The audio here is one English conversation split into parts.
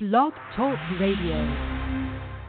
Blog Talk Radio.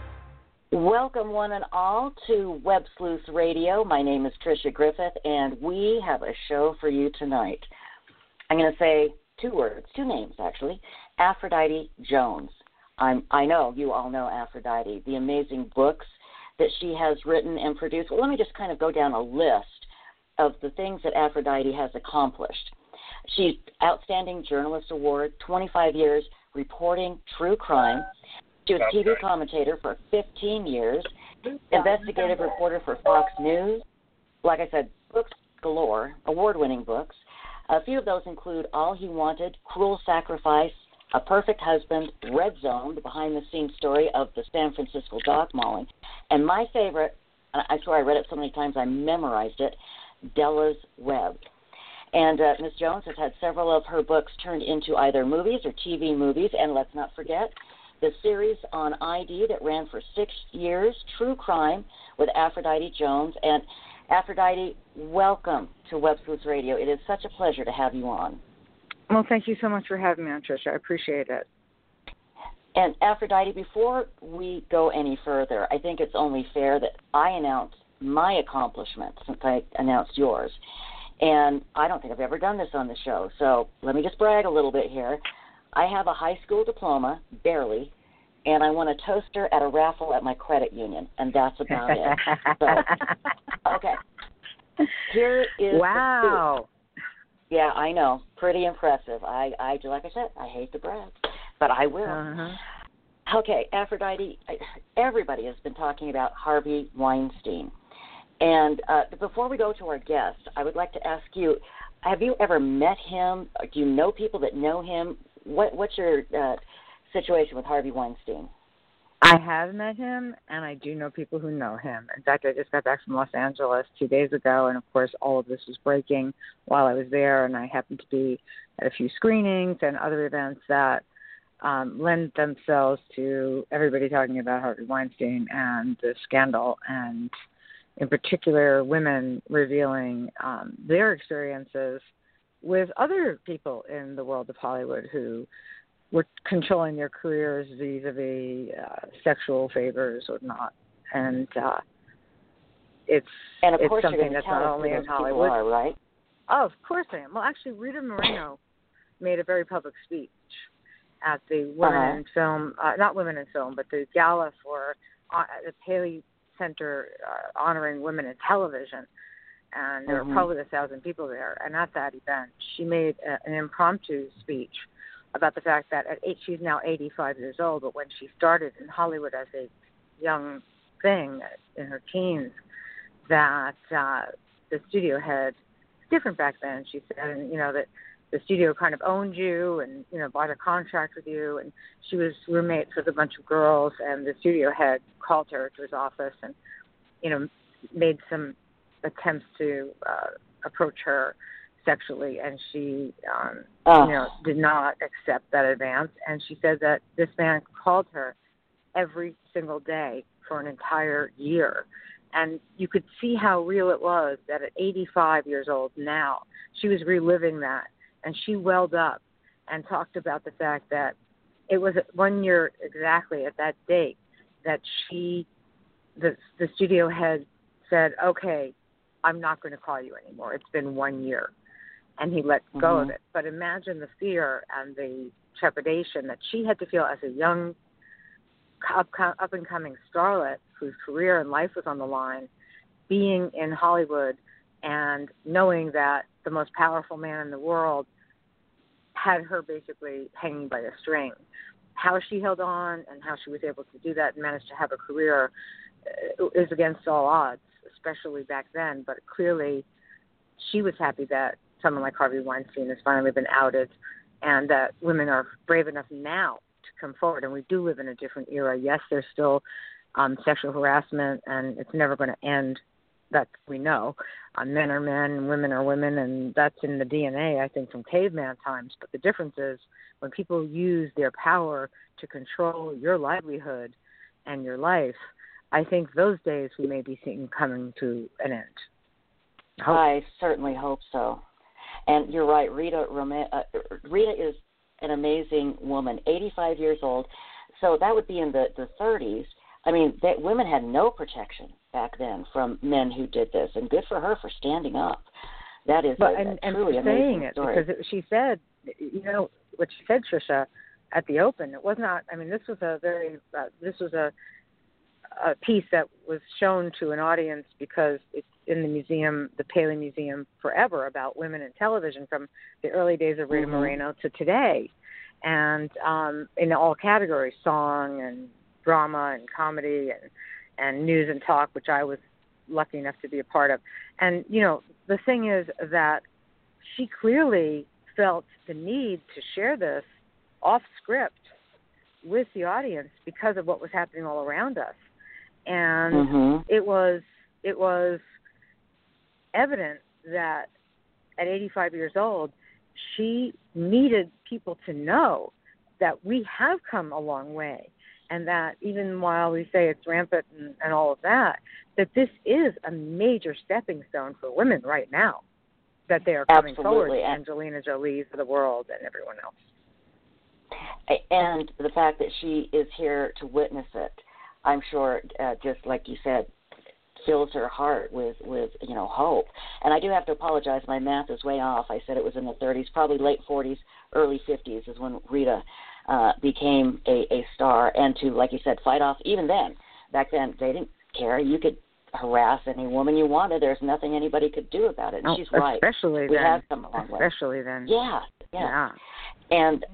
Welcome, one and all, to Web Sleuth Radio. My name is Tricia Griffith, and we have a show for you tonight. I'm going to say two names, actually. Aphrodite Jones. I know you all know Aphrodite, the amazing books that she has written and produced. Well, let me just kind of go down a list of the things that Aphrodite has accomplished. She's Outstanding Journalist Award, 25 years reporting true crime. She was TV commentator for 15 years, investigative reporter for Fox News. Like I said, books galore, award-winning books. A few of those include All He Wanted, Cruel Sacrifice, A Perfect Husband, Red Zone, the behind-the-scenes story of the San Francisco dock mauling. And my favorite, I swear I read it so many times I memorized it, Della's Web. And Ms. Jones has had several of her books turned into either movies or TV movies. And let's not forget the series on ID that ran for 6 years, True Crime with Aphrodite Jones. And Aphrodite, welcome to Web Sleuth Radio. It is such a pleasure to have you on. Well, thank you so much for having me on, Tricia. I appreciate it. And Aphrodite, before we go any further, I think it's only fair that I announce my accomplishments since I announced yours. And I don't think I've ever done this on the show, so let me just brag a little bit here. I have a high school diploma, barely, and I won a toaster at a raffle at my credit union, and that's about it. So, okay. Here is wow. The yeah, I know. Pretty impressive. I like I said, I hate to brag, but I will. Uh-huh. Okay, Aphrodite, everybody has been talking about Harvey Weinstein. And before we go to our guest, I would like to ask you, have you ever met him? Do you know people that know him? What's your situation with Harvey Weinstein? I have met him, and I do know people who know him. In fact, I just got back from Los Angeles 2 days ago, and, of course, all of this was breaking while I was there, and I happened to be at a few screenings and other events that lend themselves to everybody talking about Harvey Weinstein and the scandal, and in particular women revealing their experiences with other people in the world of Hollywood who were controlling their careers vis-a-vis sexual favors or not. And it's something that's not only in Hollywood. Are, right? Oh, of course I am. Well, actually, Rita Moreno made a very public speech at the Women in Film, not Women in Film, but the gala for the Paley Center honoring women in television. And there were probably 1,000 people there. And at that event, she made an impromptu speech about the fact that she's now 85 years old, but when she started in Hollywood as a young thing in her teens, that the studio head, different back then, she said, and, that the studio kind of owned you and, bought a contract with you, and she was roommates with a bunch of girls, and the studio head called her to his office and, made some attempts to approach her sexually, and she, did not accept that advance. And she said that this man called her every single day for an entire year. And you could see how real it was that at 85 years old now, she was reliving that. And she welled up and talked about the fact that it was 1 year exactly at that date that the studio head said, okay, I'm not going to call you anymore. It's been 1 year. And he let go of it. But imagine the fear and the trepidation that she had to feel as a young, up-and-coming starlet whose career and life was on the line, being in Hollywood and knowing that the most powerful man in the world had her basically hanging by a string. How she held on and how she was able to do that and managed to have a career is against all odds, especially back then. But clearly she was happy that someone like Harvey Weinstein has finally been outed and that women are brave enough now to come forward. And we do live in a different era. Yes, there's still sexual harassment, and it's never going to end. That we know. Men are men and women are women, and that's in the DNA, I think, from caveman times. But the difference is when people use their power to control your livelihood and your life, I think those days we may be seeing coming to an end. I certainly hope so. And you're right, Rita is an amazing woman, 85 years old. So that would be in the 30s. I mean, women had no protection back then from men who did this, and good for her for standing up. That is a truly amazing story. Because she said, you know, what she said, Tricia, at the Open, it was not. I mean, this was a piece that was shown to an audience because it's in the museum, the Paley Museum, forever, about women in television from the early days of Rita Moreno to today, and in all categories, song and drama and comedy and news and talk, which I was lucky enough to be a part of. And, you know, the thing is that she clearly felt the need to share this off script with the audience because of what was happening all around us. And it was evident that at 85 years old, she needed people to know that we have come a long way, and that even while we say it's rampant and all of that, that this is a major stepping stone for women right now, that they are coming forward, Angelina Jolie's of the world and everyone else. And the fact that she is here to witness it, I'm sure, just like you said, fills her heart with hope. And I do have to apologize. My math is way off. I said it was in the 30s, probably late 40s, early 50s is when Rita became a star. And to, like you said, fight off, even then, back then, they didn't care. You could harass any woman you wanted. There's nothing anybody could do about it. And she's right. Especially we then. Have come a long way. Especially then. Yeah. And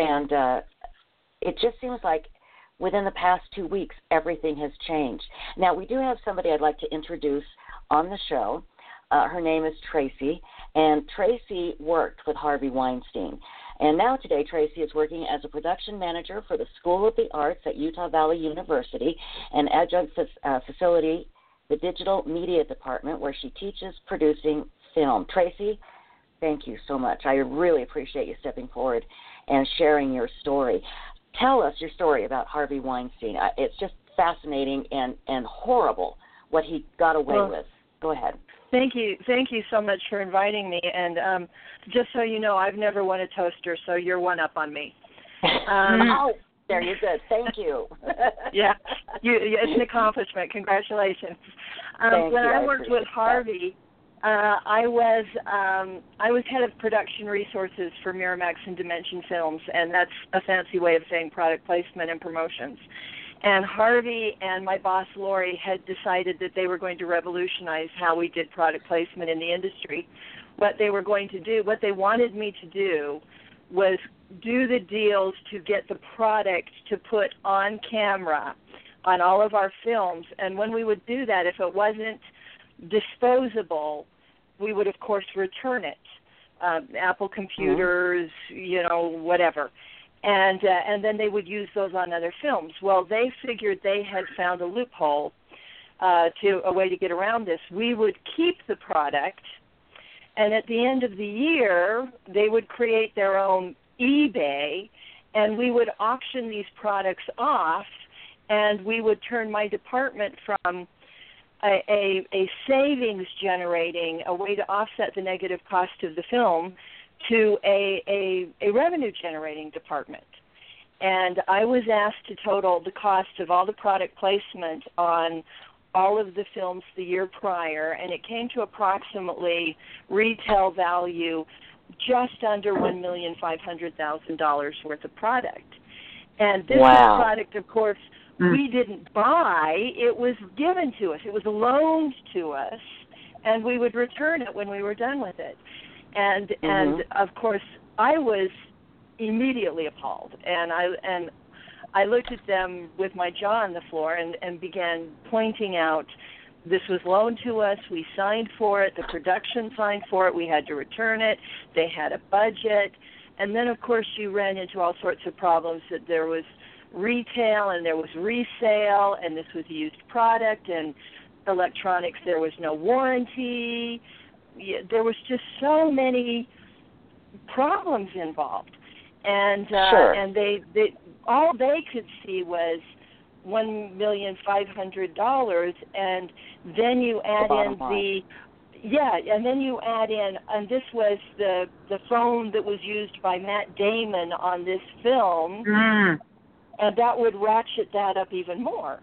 it just seems like within the past 2 weeks, everything has changed. Now, we do have somebody I'd like to introduce on the show. Her name is Tracy, and Tracy worked with Harvey Weinstein. And now today, Tracy is working as a production manager for the School of the Arts at Utah Valley University, an adjunct facility, the Digital Media Department, where she teaches producing film. Tracy, thank you so much. I really appreciate you stepping forward and sharing your story. Tell us your story about Harvey Weinstein. It's just fascinating and horrible what he got away with. Go ahead. Thank you so much for inviting me. And just so you know, I've never won a toaster, so you're one up on me. There you go. Thank you. Yeah, it's an accomplishment. Congratulations. When I worked with Harvey, I was head of production resources for Miramax and Dimension Films, and that's a fancy way of saying product placement and promotions. And Harvey and my boss, Lori, had decided that they were going to revolutionize how we did product placement in the industry. What they wanted me to do was do the deals to get the product to put on camera on all of our films. And when we would do that, if it wasn't disposable, we would, of course, return it. Apple computers, whatever. And then they would use those on other films. Well, they figured they had found a loophole, a way to get around this. We would keep the product, and at the end of the year, they would create their own eBay, and we would auction these products off, and we would turn my department from a savings generating, a way to offset the negative cost of the film, to a revenue generating department. And I was asked to total the cost of all the product placement on all of the films the year prior, and it came to approximately retail value just under $1,500,000 worth of product. And this product, of course, we didn't buy. It was given to us. It was loaned to us, and we would return it when we were done with it. And of course, I was immediately appalled, and I looked at them with my jaw on the floor and began pointing out, this was loaned to us, we signed for it, the production signed for it, we had to return it, they had a budget, and then of course you ran into all sorts of problems, that there was retail and there was resale, and this was used product, and electronics, there was no warranty. There was just so many problems involved, and and they all they could see was $1,500,000, and then you add in Yeah, and then you add in, and this was the phone that was used by Matt Damon on this film, and that would ratchet that up even more.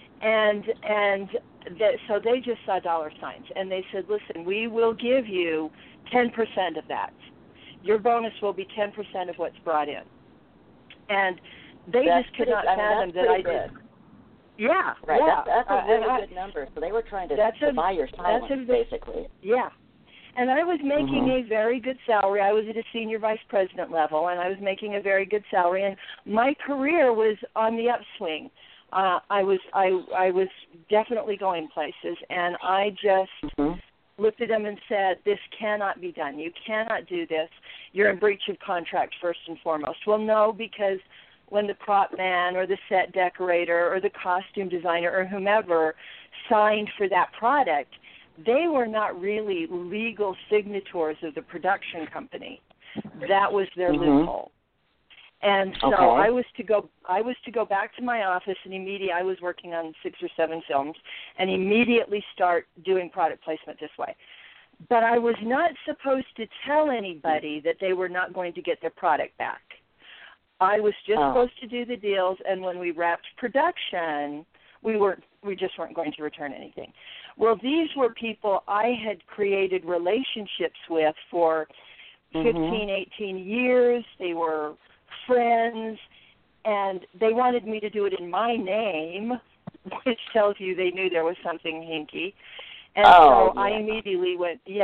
So they just saw dollar signs, and they said, listen, we will give you 10% of that. Your bonus will be 10% of what's brought in. And they just could not fathom that I did. Yeah, right. Yeah. That's a really good number. So they were trying to buy your silence, basically. Yeah. And I was making a very good salary. I was at a senior vice president level, and I was making a very good salary. And my career was on the upswing. I was definitely going places, and I just looked at them and said, this cannot be done. You cannot do this. You're in breach of contract first and foremost. Well, no, because when the prop man or the set decorator or the costume designer or whomever signed for that product, they were not really legal signatories of the production company. That was their loophole. And so I was to go back to my office, and immediately I was working on 6 or 7 films, and immediately start doing product placement this way. But I was not supposed to tell anybody that they were not going to get their product back. I was just supposed to do the deals, and when we wrapped production, we just weren't going to return anything. Well, these were people I had created relationships with for 15, 18 years. They were friends, and they wanted me to do it in my name, which tells you they knew there was something hinky. And I immediately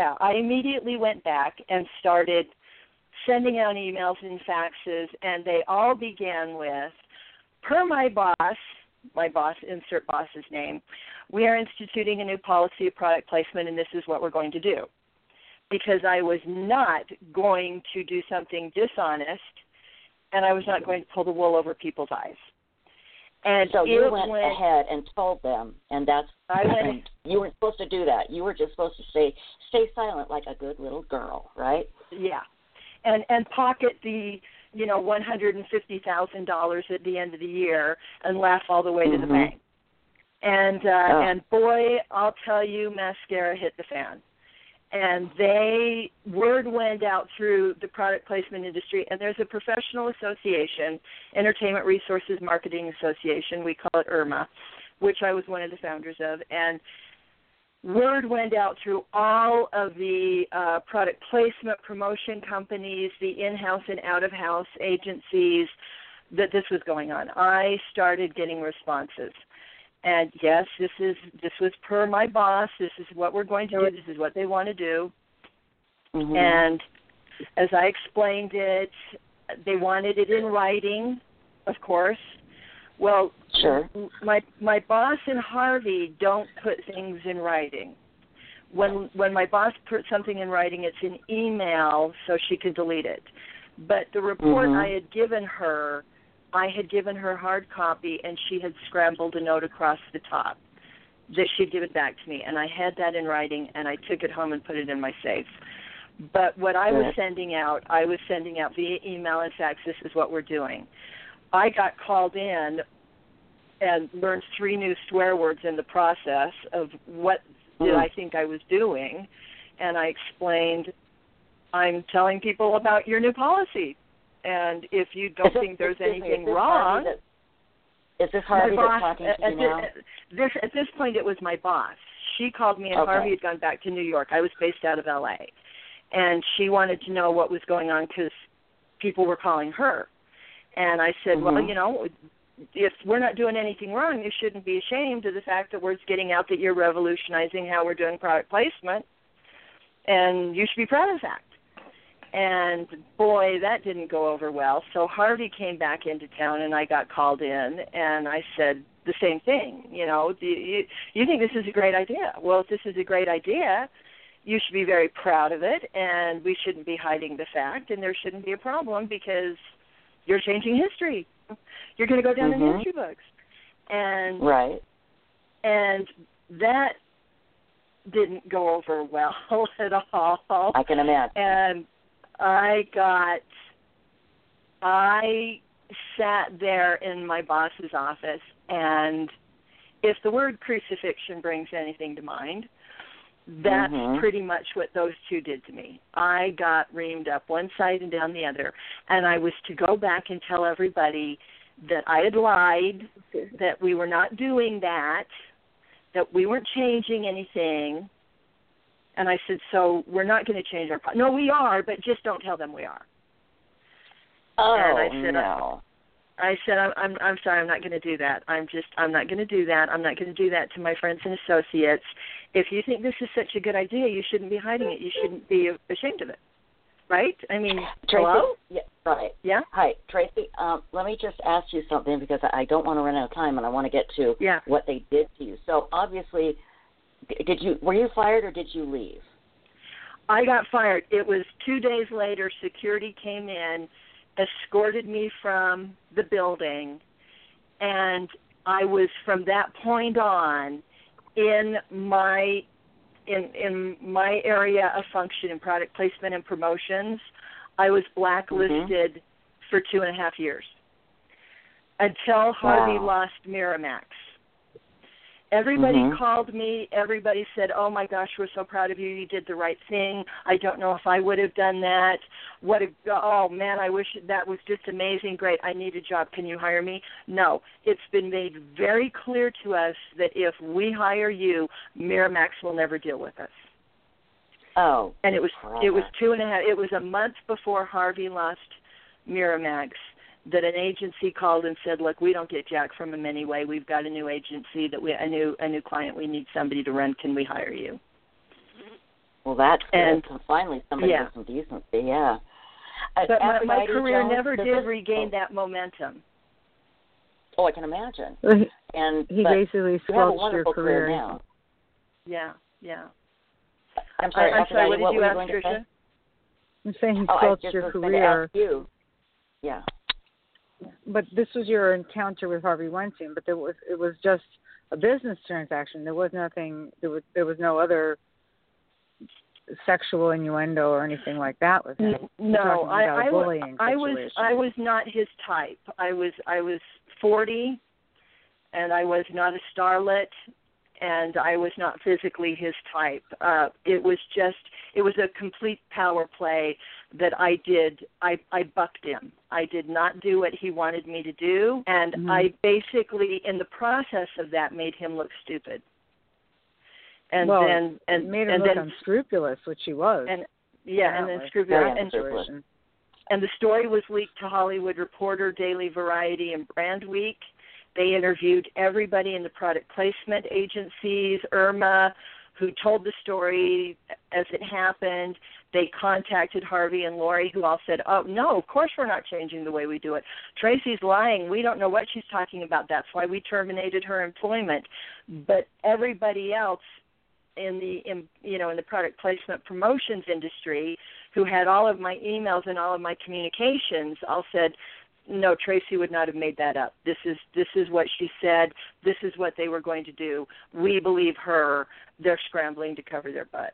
went back and started sending out emails and faxes, and they all began with, per my boss, insert boss's name, we are instituting a new policy of product placement, and this is what we're going to do. Because I was not going to do something dishonest, and I was not going to pull the wool over people's eyes. And so you went ahead and told them, and you weren't supposed to do that. You were just supposed to stay silent like a good little girl, right? Yeah, and pocket the $150,000 at the end of the year and laugh all the way to the bank. And boy, I'll tell you, mascara hit the fan. And word went out through the product placement industry, and there's a professional association, Entertainment Resources Marketing Association, we call it IRMA, which I was one of the founders of, and word went out through all of the product placement promotion companies, the in-house and out-of-house agencies, that this was going on. I started getting responses. And yes, this was per my boss. This is what we're going to do. This is what they want to do. And as I explained it, they wanted it in writing, of course. Well, sure. My boss and Harvey don't put things in writing. When my boss puts something in writing, it's an email so she could delete it. But the report I had given her hard copy, and she had scrambled a note across the top that she'd given back to me. And I had that in writing, and I took it home and put it in my safe. But what I was sending out via email and fax, this is what we're doing. I got called in and learned 3 new swear words in the process of what did I think I was doing. And I explained, I'm telling people about your new policy. And if you don't think there's anything wrong... Is this Harvey that's talking to you now? At this point, it was my boss. She called me, and Harvey had gone back to New York. I was based out of L.A. And she wanted to know what was going on because people were calling her. And I said, well, if we're not doing anything wrong, you shouldn't be ashamed of the fact that word's getting out that you're revolutionizing how we're doing product placement, and you should be proud of that. And, boy, that didn't go over well. So Harvey came back into town, and I got called in, and I said the same thing. You think this is a great idea. Well, if this is a great idea, you should be very proud of it, and we shouldn't be hiding the fact, and there shouldn't be a problem because you're changing history. You're going to go down in history books. And that didn't go over well at all. I can imagine. And I sat there in my boss's office, and if the word crucifixion brings anything to mind, That's pretty much what those two did to me. I got reamed up one side and down the other, and I was to go back and tell everybody that I had lied, that we were not doing that we weren't changing anything. And I said, so we're not going to change our – no, we are, but just don't tell them we are. Oh, and I said, no. I said, I'm sorry, I'm not going to do that. I'm not going to do that. I'm not going to do that to my friends and associates. If you think this is such a good idea, you shouldn't be hiding it. You shouldn't be ashamed of it. Right? I mean, Tracy, hello? Yeah, right. Yeah? Hi, Tracy. Let me just ask you something because I don't want to run out of time and I want to get to what they did to you. So obviously, were you fired or did you leave? I got fired. It was 2 days later, security came in, escorted me from the building, and I was from that point on in my area of function in product placement and promotions. I was blacklisted for 2.5 years until Harvey lost Miramax. Everybody called me. Everybody said, oh, my gosh, we're so proud of you. You did the right thing. I don't know if I would have done that. Oh, man, I wish that was just amazing. Great, I need a job. Can you hire me? No. It's been made very clear to us that if we hire you, Miramax will never deal with us. Oh. And it was 2.5. It was a month before Harvey lost Miramax that an agency called and said, look, we don't get jack from them anyway. We've got a new agency, a new client. We need somebody to run. Can we hire you? Well, that's good. Finally, somebody with some decency, yeah. But my career never did regain that momentum. Oh, I can imagine. And he basically squelched your career now. Yeah. I'm sorry, what did you ask, Tricia? I'm saying he squelched your career. Yeah. But this was your encounter with Harvey Weinstein, but it was just a business transaction. There was nothing. There was no other sexual innuendo or anything like that with him. No, I was not his type. I was 40, and I was not a starlet, and I was not physically his type. It was a complete power play that I did. I bucked him. I did not do what he wanted me to do, and I basically, in the process of that, made him look stupid. And made him look unscrupulous, which he was. And then scrupulous. And the story was leaked to Hollywood Reporter, Daily Variety, and Brand Week. They interviewed everybody in the product placement agencies, Irma, who told the story as it happened. They contacted Harvey and Lori, who all said, oh, no, of course we're not changing the way we do it. Tracy's lying. We don't know what she's talking about. That's why we terminated her employment. But everybody else in the product placement promotions industry who had all of my emails and all of my communications all said, no, Tracy would not have made that up. This is what she said. This is what they were going to do. We believe her. They're scrambling to cover their butt.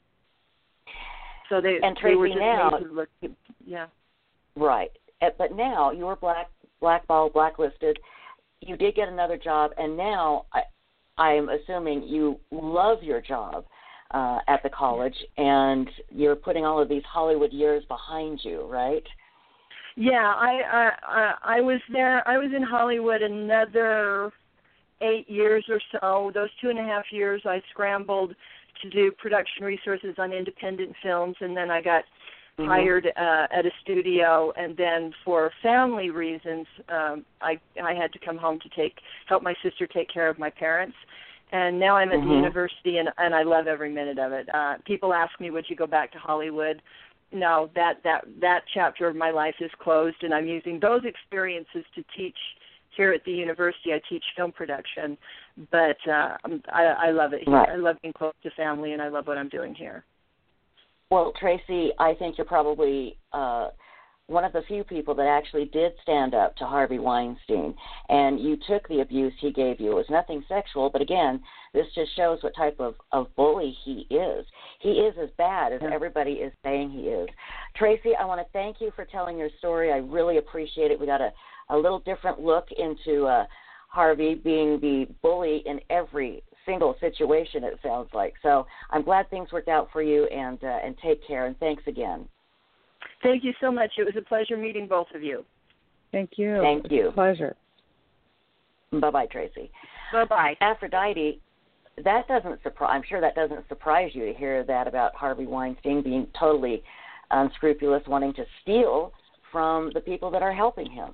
So they were just made to look, right. But now you were blackballed, blacklisted. You did get another job, and now I'm assuming you love your job at the college, and you're putting all of these Hollywood years behind you, right? Yeah, I was there. I was in Hollywood another 8 years or so. Those 2.5 years, I scrambled to do production resources on independent films, and then I got hired at a studio. And then for family reasons, I had to come home to help my sister take care of my parents. And now I'm at the university, and I love every minute of it. People ask me, would you go back to Hollywood? No, that chapter of my life is closed, and I'm using those experiences to teach here at the university. I teach film production, but I love it here. Right. I love being close to family, and I love what I'm doing here. Well, Tracy, I think you're probably one of the few people that actually did stand up to Harvey Weinstein, and you took the abuse he gave you. It was nothing sexual, but again, this just shows what type of bully he is. He is as bad as everybody is saying he is. Tracy, I want to thank you for telling your story. I really appreciate it. We got a little different look into Harvey being the bully in every single situation, it sounds like. So I'm glad things worked out for you, and take care, and thanks again. Thank you so much. It was a pleasure meeting both of you. Thank you. Thank you. Pleasure. Bye-bye, Tracy. Bye-bye. Aphrodite, I'm sure that doesn't surprise you to hear that about Harvey Weinstein being totally unscrupulous, wanting to steal from the people that are helping him.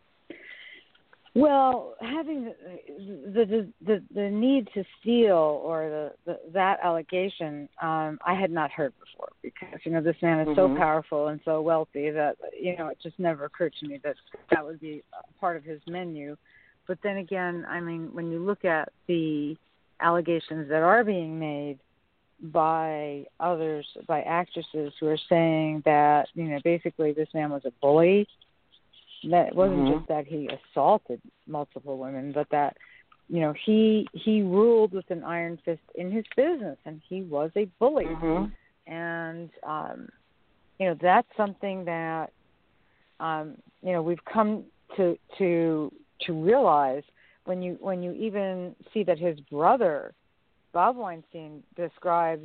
Well, having the need to steal or that allegation, I had not heard before, because this man is so powerful and so wealthy that it just never occurred to me that would be part of his menu. But then again, I mean, when you look at the allegations that are being made by others, by actresses who are saying that basically this man was a bully. That it wasn't just that he assaulted multiple women, but that he ruled with an iron fist in his business, and he was a bully. And that's something that we've come to realize when you even see that his brother Bob Weinstein describes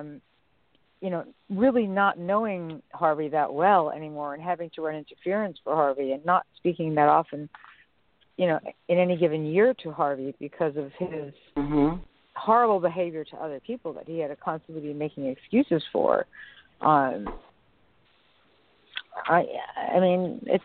really not knowing Harvey that well anymore, and having to run interference for Harvey, and not speaking that often, in any given year to Harvey because of his horrible behavior to other people that he had to constantly be making excuses for. I mean, it's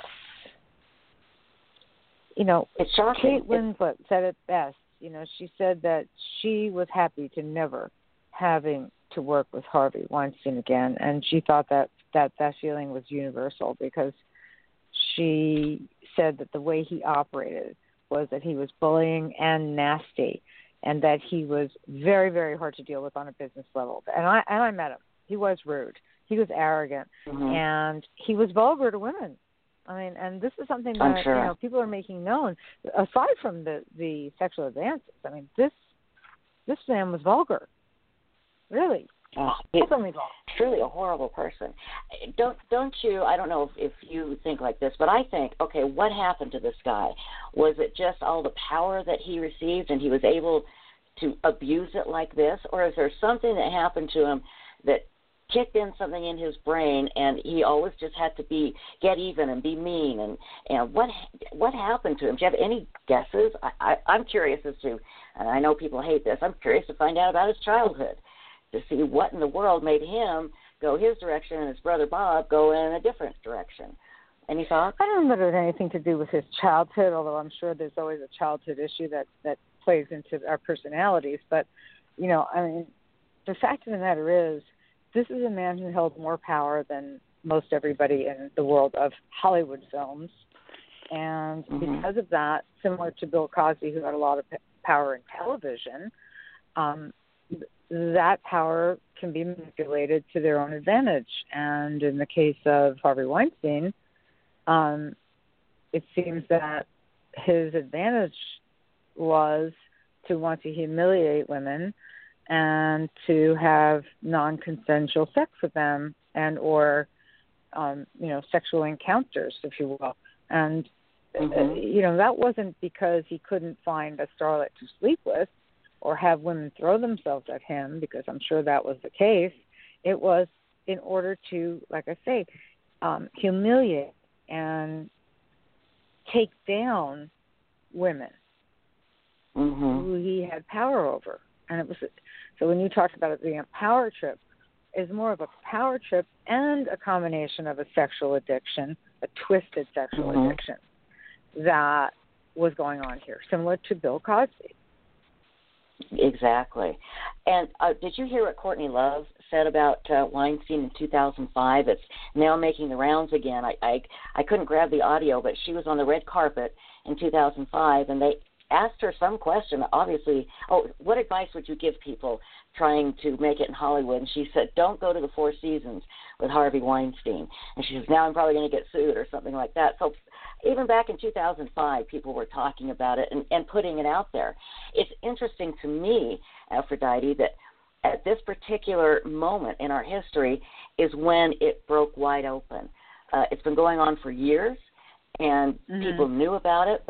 shocking. Kate Winslet said it best. She said that she was happy to never having to work with Harvey Weinstein again, and she thought that feeling was universal, because she said that the way he operated was that he was bullying and nasty, and that he was very, very hard to deal with on a business level. And I met him. He was rude. He was arrogant, and he was vulgar to women. I mean, and this is something that people are making known. Aside from the sexual advances, I mean, this man was vulgar. Really, truly a horrible person. Don't you? I don't know if you think like this, but I think, okay, what happened to this guy? Was it just all the power that he received, and he was able to abuse it like this, or is there something that happened to him that kicked in something in his brain, and he always just had to get even and be mean, and what happened to him? Do you have any guesses? I'm curious as to, and I know people hate this, I'm curious to find out about his childhood, to see what in the world made him go his direction and his brother Bob go in a different direction. Any thoughts? I don't know that it had anything to do with his childhood, although I'm sure there's always a childhood issue that plays into our personalities. But, I mean, the fact of the matter is, this is a man who held more power than most everybody in the world of Hollywood films. And because of that, similar to Bill Cosby, who had a lot of power in television, that power can be manipulated to their own advantage. And in the case of Harvey Weinstein, it seems that his advantage was to want to humiliate women and to have non-consensual sex with them, and or sexual encounters, if you will. And that wasn't because he couldn't find a starlet to sleep with or have women throw themselves at him, because I'm sure that was the case. It was in order to, like I say, humiliate and take down women who he had power over. And it was, so when you talked about it being a power trip, is more of a power trip and a combination of a sexual addiction, a twisted sexual addiction that was going on here, similar to Bill Cosby. Exactly. And did you hear what Courtney Love said about Weinstein in 2005? It's now making the rounds again. I couldn't grab the audio, but she was on the red carpet in 2005, and they asked her some question, obviously, what advice would you give people trying to make it in Hollywood? And she said, don't go to the Four Seasons with Harvey Weinstein. And she says, now I'm probably going to get sued or something like that. So even back in 2005, people were talking about it and putting it out there. It's interesting to me, Aphrodite, that at this particular moment in our history is when it broke wide open. It's been going on for years, and people knew about it, but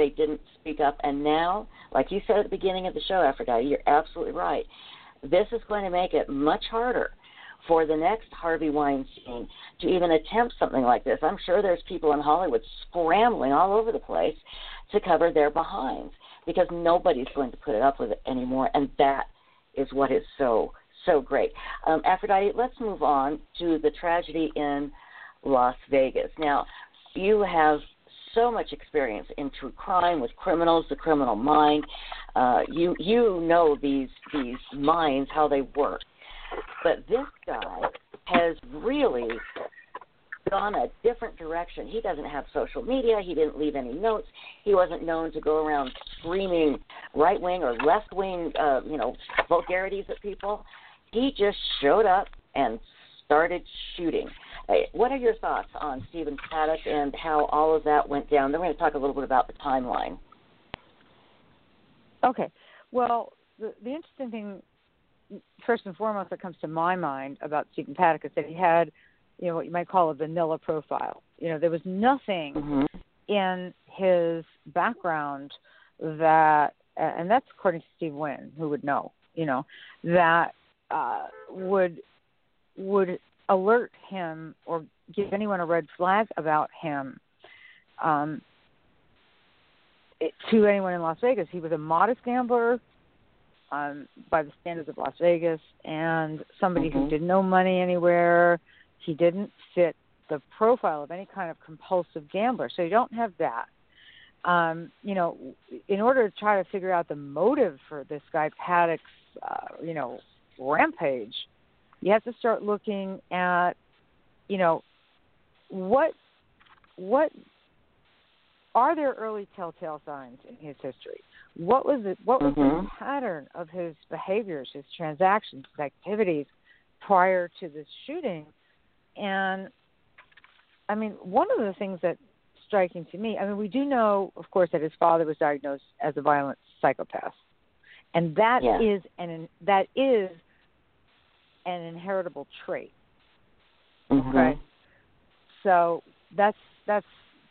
they didn't speak up. And now, like you said at the beginning of the show, Aphrodite, you're absolutely right. This is going to make it much harder for the next Harvey Weinstein to even attempt something like this. I'm sure there's people in Hollywood scrambling all over the place to cover their behinds because nobody's going to put it up with it anymore, and that is what is so great. Aphrodite, let's move on to the tragedy in Las Vegas. Now, you have so much experience in true crime with criminals, the criminal mind. You know these minds, how they work. But this guy has really gone a different direction. He doesn't have social media. He didn't leave any notes. He wasn't known to go around screaming right-wing or left-wing, vulgarities at people. He just showed up and started shooting. What are your thoughts on Stephen Paddock and how all of that went down? Then we're going to talk a little bit about the timeline. Okay. Well, the interesting thing, first and foremost, that comes to my mind about Stephen Paddock is that he had, what you might call a vanilla profile. There was nothing in his background that, and that's according to Steve Wynn, who would know, that would alert him or give anyone a red flag about him to anyone in Las Vegas. He was a modest gambler by the standards of Las Vegas, and somebody who didn't owe money anywhere. He didn't fit the profile of any kind of compulsive gambler, so you don't have that. In order to try to figure out the motive for this guy Paddock's, rampage, you have to start looking at, what are there early telltale signs in his history? What was it? What was the pattern of his behaviors, his transactions, his activities prior to this shooting? And one of the things that's striking to me, we do know, of course, that his father was diagnosed as a violent psychopath, and that is an inheritable trait. Okay, so that's I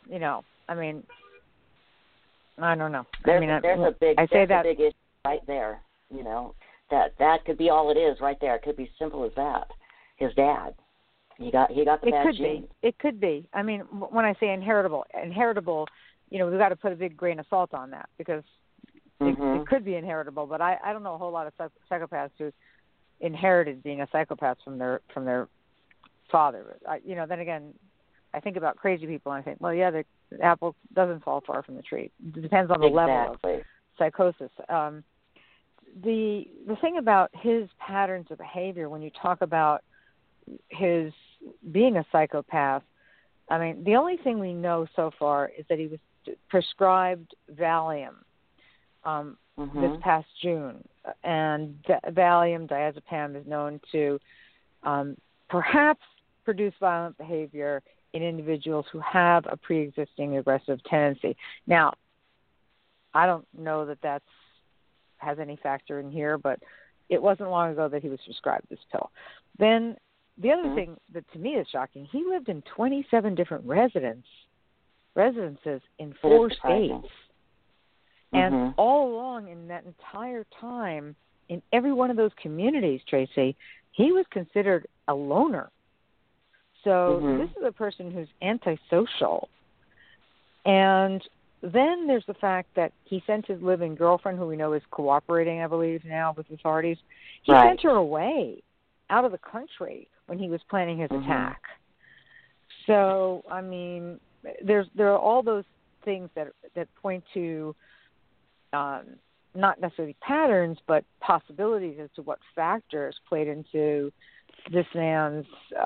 don't know. There's a big issue right there. That could be all it is right there. It could be simple as that. His dad. He got the bad gene. It could be. When I say inheritable, we've got to put a big grain of salt on that because it could be inheritable. But I don't know a whole lot of psychopaths who inherited being a psychopath from their father. Then again, I think about crazy people and I think, well, yeah, the apple doesn't fall far from the tree. It depends on the level of psychosis. The thing about his patterns of behavior, when you talk about his being a psychopath, the only thing we know so far is that he was prescribed Valium this past June. And Valium, diazepam, is known to perhaps produce violent behavior in individuals who have a pre-existing aggressive tendency. Now, I don't know that has any factor in here, but it wasn't long ago that he was prescribed this pill. Then the other thing that to me is shocking, he lived in 27 different residences in 4 states. And all along in that entire time, in every one of those communities, Tracy, he was considered a loner. So this is a person who's antisocial. And then there's the fact that he sent his live-in girlfriend, who we know is cooperating, I believe, now with authorities. He sent her away out of the country when he was planning his attack. So, there are all those things that point to not necessarily patterns, but possibilities as to what factors played into this man's,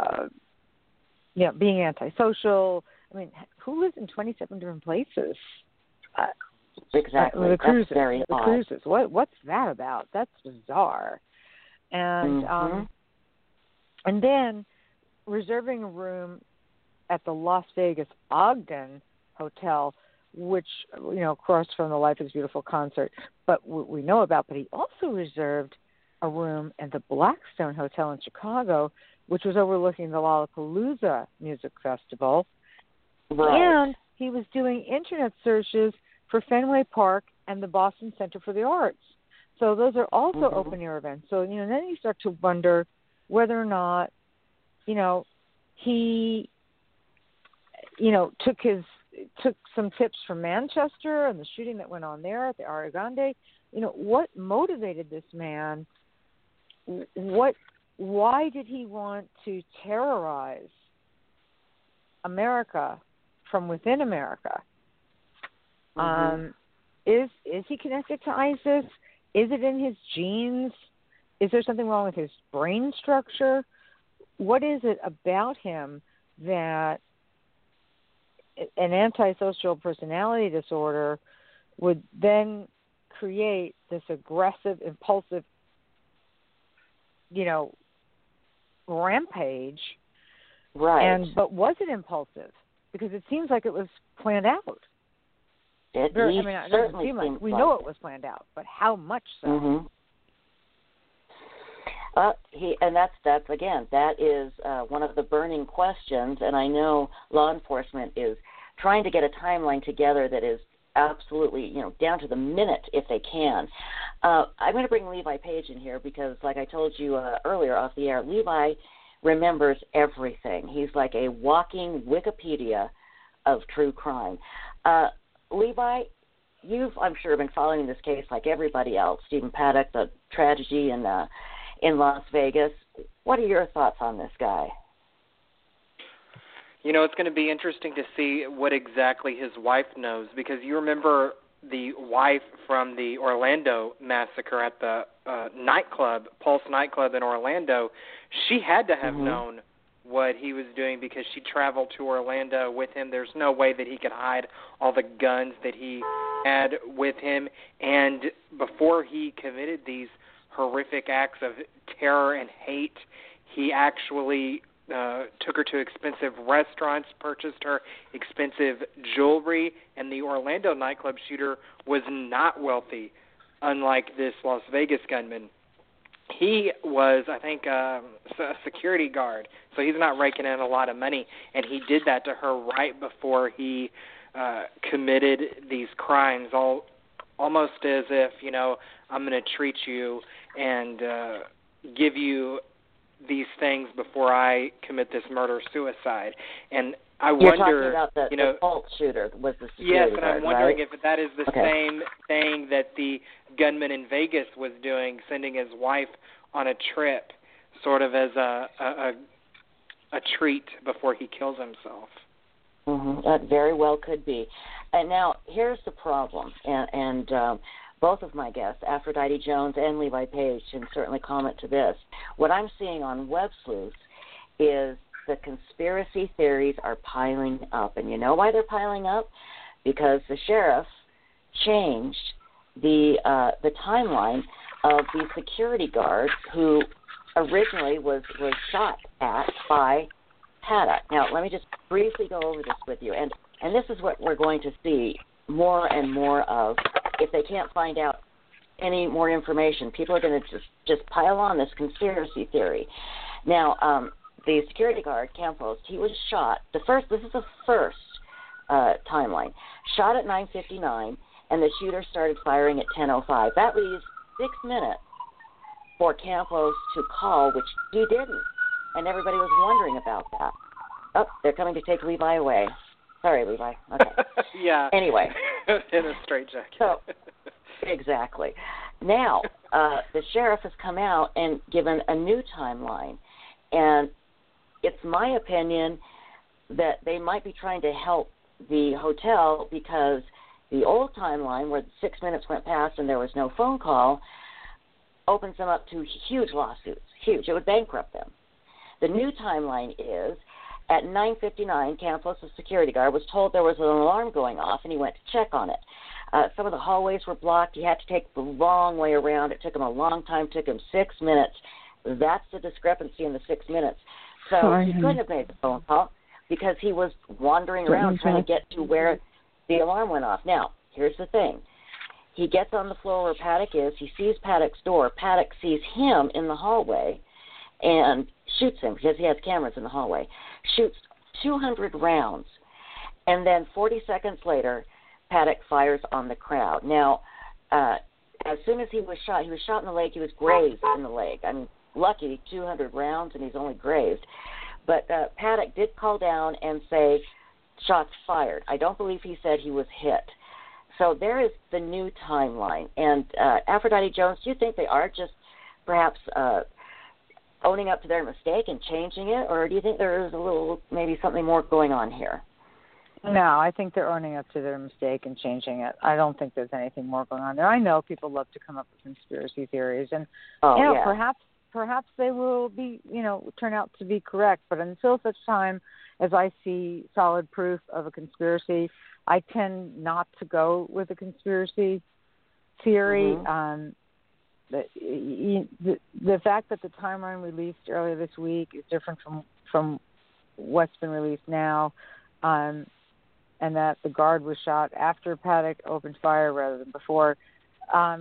being antisocial. Who lives in 27 different places? Exactly. The cruises. That's very odd. Cruises. What's that about? That's bizarre. And and then reserving a room at the Las Vegas Ogden Hotel, which, across from the Life is Beautiful concert, but we know about. But he also reserved a room at the Blackstone Hotel in Chicago, which was overlooking the Lollapalooza Music Festival. Right. And he was doing internet searches for Fenway Park and the Boston Center for the Arts. So those are also open-air events. So, then you start to wonder whether or not, he, took some tips from Manchester and the shooting that went on there at the Rio Grande. What motivated this man? Why did he want to terrorize America from within America? Is he connected to ISIS? Is it in his genes? Is there something wrong with his brain structure? What is it about him that an antisocial personality disorder would then create this aggressive, impulsive, rampage? Right. But was it impulsive? Because it seems like it was planned out. It certainly seems like we know it was planned out, but how much so? That is one of the burning questions, and I know law enforcement is trying to get a timeline together that is absolutely, down to the minute if they can. I'm going to bring Levi Page in here because, like I told you earlier off the air, Levi remembers everything. He's like a walking Wikipedia of true crime. Levi, you've, I'm sure, been following this case like everybody else. Stephen Paddock, the tragedy in Las Vegas. What are your thoughts on this guy? It's going to be interesting to see what exactly his wife knows, because you remember the wife from the Orlando massacre at the nightclub, Pulse nightclub in Orlando. She had to have known what he was doing because she traveled to Orlando with him. There's no way that he could hide all the guns that he had with him. And before he committed these horrific acts of terror and hate, he actually took her to expensive restaurants, purchased her expensive jewelry, and the Orlando nightclub shooter was not wealthy, unlike this Las Vegas gunman. He was, I think, a security guard, so he's not raking in a lot of money, and he did that to her right before he committed these crimes, almost as if, I'm going to treat you and give you these things before I commit this murder-suicide. And I You're wonder, talking about the Pulse shooter was the security yes, and guard, I'm wondering right? if that is the same thing that the gunman in Vegas was doing, sending his wife on a trip, sort of as a treat before he kills himself. That very well could be. And now here's the problem, and both of my guests, Aphrodite Jones and Levi Page, can certainly comment to this. What I'm seeing on Web Sleuth is the conspiracy theories are piling up. And you know why they're piling up? Because the sheriff changed the timeline of the security guard who originally was shot at by Paddock. Now, let me just briefly go over this with you. And this is what we're going to see more and more of. If they can't find out any more information, people are going to just pile on this conspiracy theory. Now, the security guard, Campos, he was shot. This is the first timeline. Shot at 9:59, and the shooter started firing at 10:05. That leaves 6 minutes for Campos to call, which he didn't, and everybody was wondering about that. Oh, they're coming to take Levi away. Sorry, Levi. Okay. Yeah. Anyway. In a straitjacket. So, exactly. Now, the sheriff has come out and given a new timeline. And it's my opinion that they might be trying to help the hotel because the old timeline where 6 minutes went past and there was no phone call opens them up to huge lawsuits. Huge. It would bankrupt them. The new timeline is at 9:59, Campos, the security guard, was told there was an alarm going off, and he went to check on it. Some of the hallways were blocked. He had to take the long way around. It took him a long time. It took him 6 minutes. That's the discrepancy in the 6 minutes. So he couldn't have made the phone call because he was wandering around trying to get to where the alarm went off. Now, here's the thing. He gets on the floor where Paddock is. He sees Paddock's door. Paddock sees him in the hallway and shoots him because he has cameras in the hallway. Shoots 200 rounds. And then 40 seconds later, Paddock fires on the crowd. Now, as soon as he was shot in the leg. He was grazed in the leg. I mean, lucky 200 rounds and he's only grazed. But Paddock did call down and say, shots fired. I don't believe he said he was hit. So there is the new timeline. And Aphrodite Jones, do you think they are just perhaps owning up to their mistake and changing it, or do you think there is a little, maybe something more going on here? No, I think they're owning up to their mistake and changing it. I don't think there's anything more going on there. I know people love to come up with conspiracy theories, and perhaps they will be, turn out to be correct. But until such time as I see solid proof of a conspiracy, I tend not to go with a conspiracy theory. Mm-hmm. The fact that the timeline released earlier this week is different from what's been released now, and that the guard was shot after Paddock opened fire rather than before. I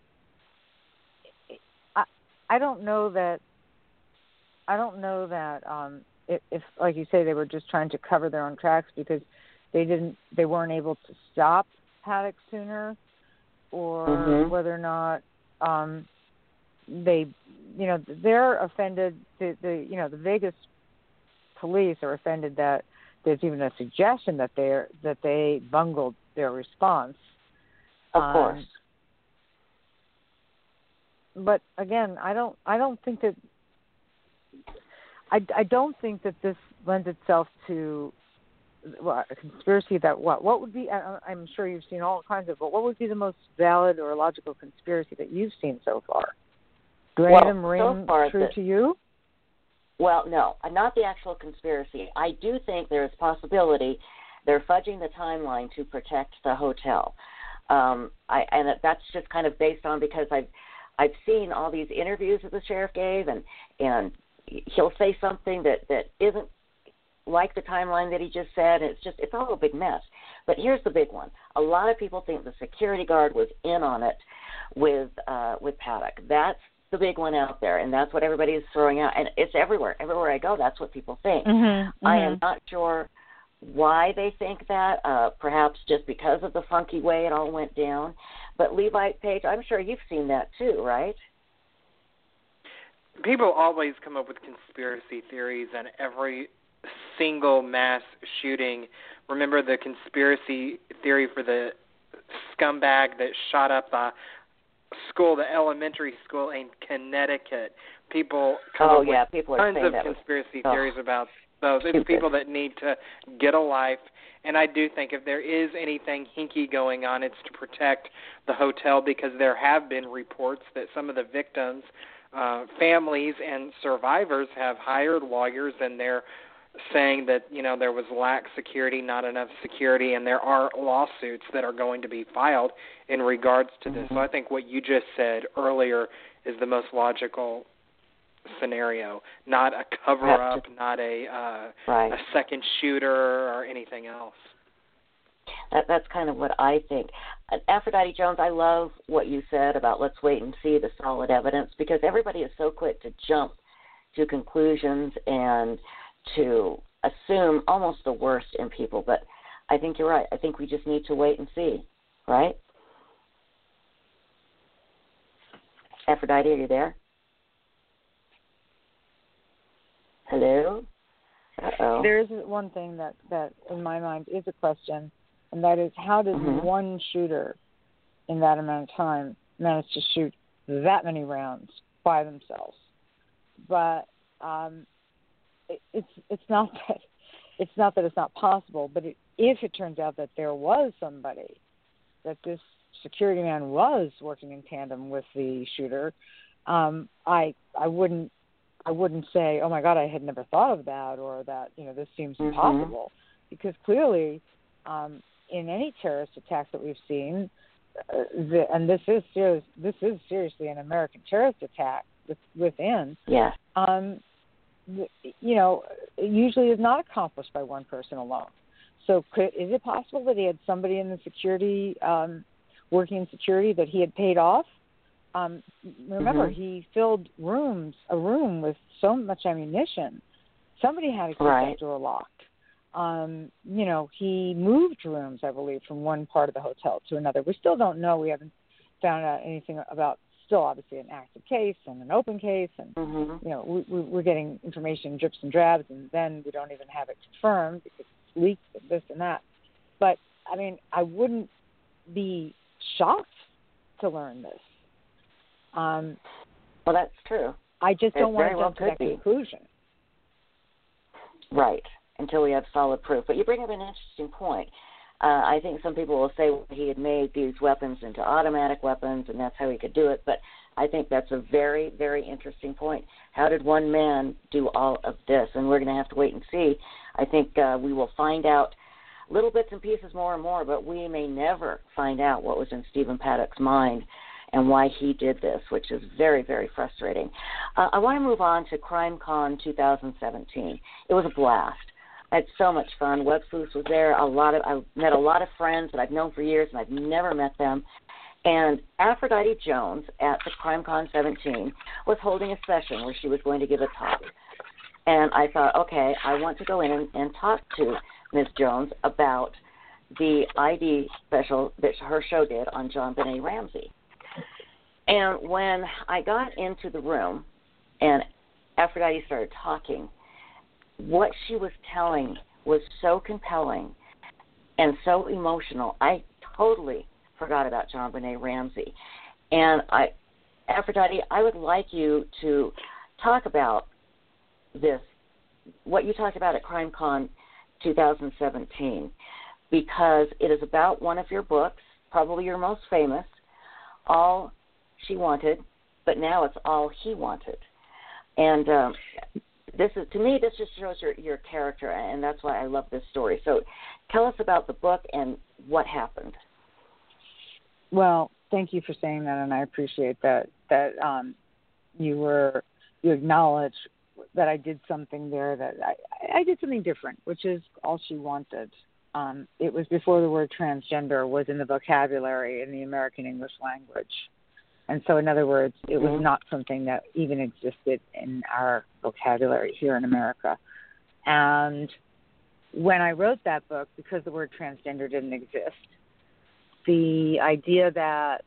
don't know that. If, like you say, they were just trying to cover their own tracks because they weren't able to stop Paddock sooner, or whether or not they're offended. The Vegas police are offended that there's even a suggestion that they bungled their response. Of course. But again, I don't think that this lends itself to a conspiracy that what would be, I'm sure you've seen all kinds of, but what would be the most valid or logical conspiracy that you've seen so far? Do any of them ring true to you? Well, no, not the actual conspiracy. I do think there is possibility they're fudging the timeline to protect the hotel. And that's just kind of based on, because I've seen all these interviews that the sheriff gave, and he'll say something that isn't like the timeline that he just said. It's all a big mess. But here's the big one. A lot of people think the security guard was in on it with Paddock. That's the big one out there, and that's what everybody is throwing out. And it's everywhere. Everywhere I go, that's what people think. I am not sure why they think that, perhaps just because of the funky way it all went down. But Levi Page, I'm sure you've seen that too, right? People always come up with conspiracy theories on every single mass shooting. Remember the conspiracy theory for the scumbag that shot up the school, the elementary school in Connecticut? People come up with people tons of conspiracy theories about those. It's people that need to get a life. And I do think if there is anything hinky going on, it's to protect the hotel, because there have been reports that some of the victims, families and survivors have hired lawyers, and they're saying that, there was lax security, not enough security, and there are lawsuits that are going to be filed in regards to this. So I think what you just said earlier is the most logical scenario, not a cover-up, not a second shooter or anything else. That's kind of what I think. Aphrodite Jones, I love what you said about let's wait and see the solid evidence, because everybody is so quick to jump to conclusions and to assume almost the worst in people. But I think you're right. I think we just need to wait and see, right? Aphrodite, are you there? Hello? Uh-oh. There is one thing that in my mind is a question, and that is, how does one shooter in that amount of time manage to shoot that many rounds by themselves? But it's not that it's not possible. But if it turns out that there was somebody, that this security man was working in tandem with the shooter, I wouldn't say, oh my God, I had never thought of that, or that this seems impossible, because clearly in any terrorist attacks that we've seen, and this is seriously an American terrorist attack within. Yeah. It usually is not accomplished by one person alone. So is it possible that he had somebody in the security, working in security, that he had paid off? Remember, he filled a room with so much ammunition. Somebody had to keep that door locked. he moved rooms, I believe, from one part of the hotel to another. We still don't know. We haven't found out anything about, still obviously an active case and an open case. And, we're getting information drips and drabs, and then we don't even have it confirmed because it's leaked and this and that. But, I mean, I wouldn't be shocked to learn this. Well, that's true. I just don't want to jump to that conclusion. Right, until we have solid proof. But you bring up an interesting point. I think some people will say he had made these weapons into automatic weapons, and that's how he could do it. But I think that's a very, very interesting point. How did one man do all of this? And we're going to have to wait and see. I think we will find out little bits and pieces more and more, but we may never find out what was in Stephen Paddock's mind and why he did this, which is very, very frustrating. I want to move on to CrimeCon 2017. It was a blast. I had so much fun. Web Sleuths was there. I met a lot of friends that I've known for years, and I've never met them. And Aphrodite Jones at the CrimeCon 17 was holding a session where she was going to give a talk. And I thought, okay, I want to go in and talk to Ms. Jones about the ID special that her show did on JonBenét Ramsey. And when I got into the room and Aphrodite started talking, what she was telling was so compelling and so emotional. I totally forgot about JonBenét Ramsey. And Aphrodite, I would like you to talk about this, what you talked about at CrimeCon 2017, because it is about one of your books, probably your most famous, All She Wanted, but now it's All He Wanted. And this is, to me, this just shows your character, and that's why I love this story. So tell us about the book and what happened. Well, thank you for saying that, and I appreciate that you acknowledge that I did something there, that I did something different, which is All She Wanted. It was before the word transgender was in the vocabulary in the American English language. And so, in other words, it was not something that even existed in our vocabulary here in America. And when I wrote that book, because the word transgender didn't exist, the idea that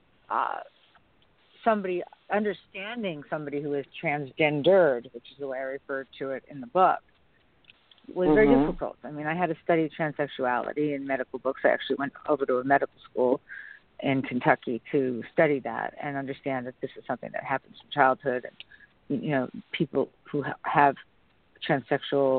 understanding somebody who is transgendered, which is the way I referred to it in the book, was very difficult. I mean, I had to study transsexuality in medical books. I actually went over to a medical school in Kentucky to study that and understand that this is something that happens in childhood. And, people who have transsexual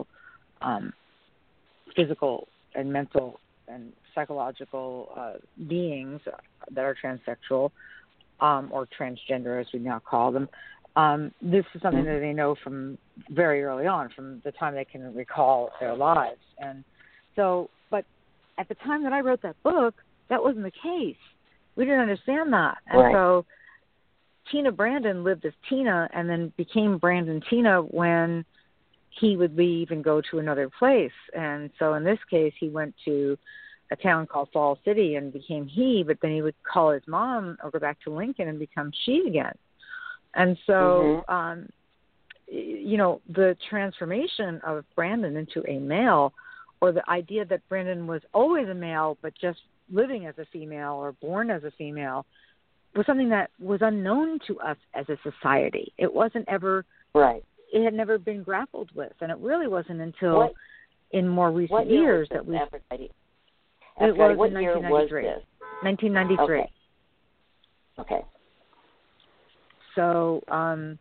physical and mental and psychological beings that are transsexual or transgender, as we now call them, this is something that they know from very early on, from the time they can recall their lives. And so, but at the time that I wrote that book, that wasn't the case. We didn't understand that. And so Tina Brandon lived as Tina and then became Brandon Tina when he would leave and go to another place. And so in this case, he went to a town called Fall City and became he, but then he would call his mom or go back to Lincoln and become she again. And so, the transformation of Brandon into a male, or the idea that Brandon was always a male but just living as a female or born as a female, was something that was unknown to us as a society. It wasn't ever, it had never been grappled with. And it really wasn't until in more recent years that we... Aphrodite? It was what in year 1993. was this? 1993. Okay. So, I'm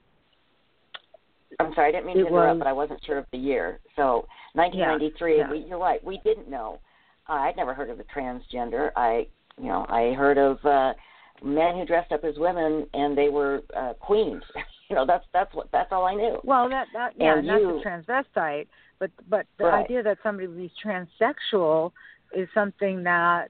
sorry, I didn't mean to interrupt, but I wasn't sure of the year. So, 1993, you're right, we didn't know. I'd never heard of a transgender. I heard of men who dressed up as women and they were queens. That's all I knew. Well, that's a transvestite, but the idea that somebody would be transsexual is something that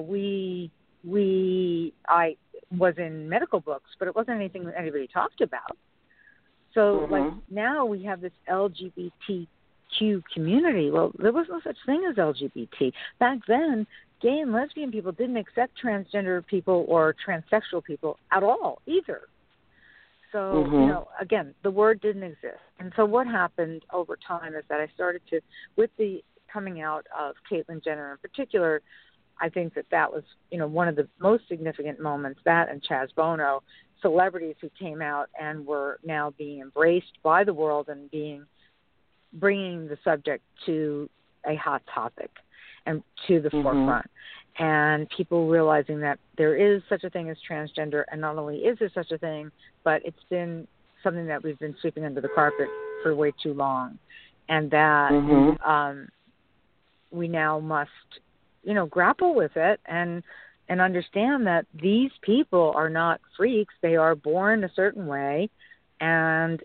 I was in medical books, but it wasn't anything that anybody talked about. So like now we have this LGBTQ community. Well, there was no such thing as LGBT back then. Gay and lesbian people didn't accept transgender people or transsexual people at all either. So, again, the word didn't exist. And so what happened over time is that I started to, with the coming out of Caitlyn Jenner in particular, I think that was, one of the most significant moments, that and Chaz Bono, celebrities who came out and were now being embraced by the world and bringing the subject to a hot topic and to the forefront. And people realizing that there is such a thing as transgender, and not only is there such a thing, but it's been something that we've been sweeping under the carpet for way too long. And that we now must, grapple with it and understand that these people are not freaks. They are born a certain way, and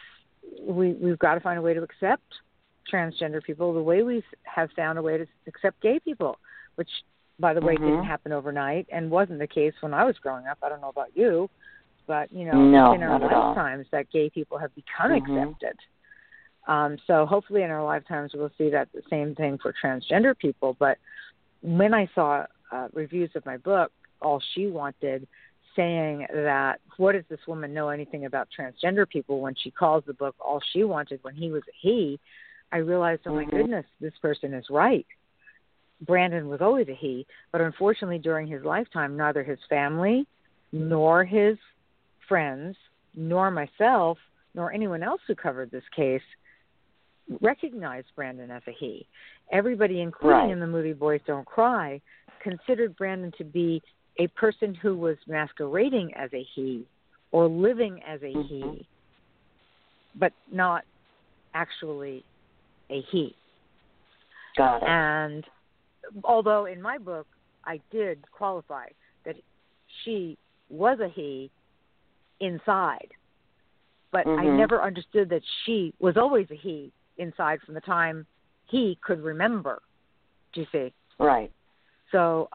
we've got to find a way to accept transgender people the way we have found a way to accept gay people, which, by the way, didn't happen overnight and wasn't the case when I was growing up. I don't know about you, but, no, in our lifetimes that gay people have become accepted. So hopefully in our lifetimes we'll see that the same thing for transgender people. But when I saw reviews of my book, All She Wanted, saying that, what does this woman know anything about transgender people, when she calls the book All She Wanted when he was a he, I realized, oh my goodness, this person is right. Brandon was always a he, but unfortunately during his lifetime, neither his family nor his friends nor myself nor anyone else who covered this case recognized Brandon as a he. Everybody, including in the movie Boys Don't Cry, considered Brandon to be a person who was masquerading as a he or living as a he, but not actually a he. Got it. And although in my book I did qualify that she was a he inside, but I never understood that she was always a he inside from the time he could remember. Do you see? Right. So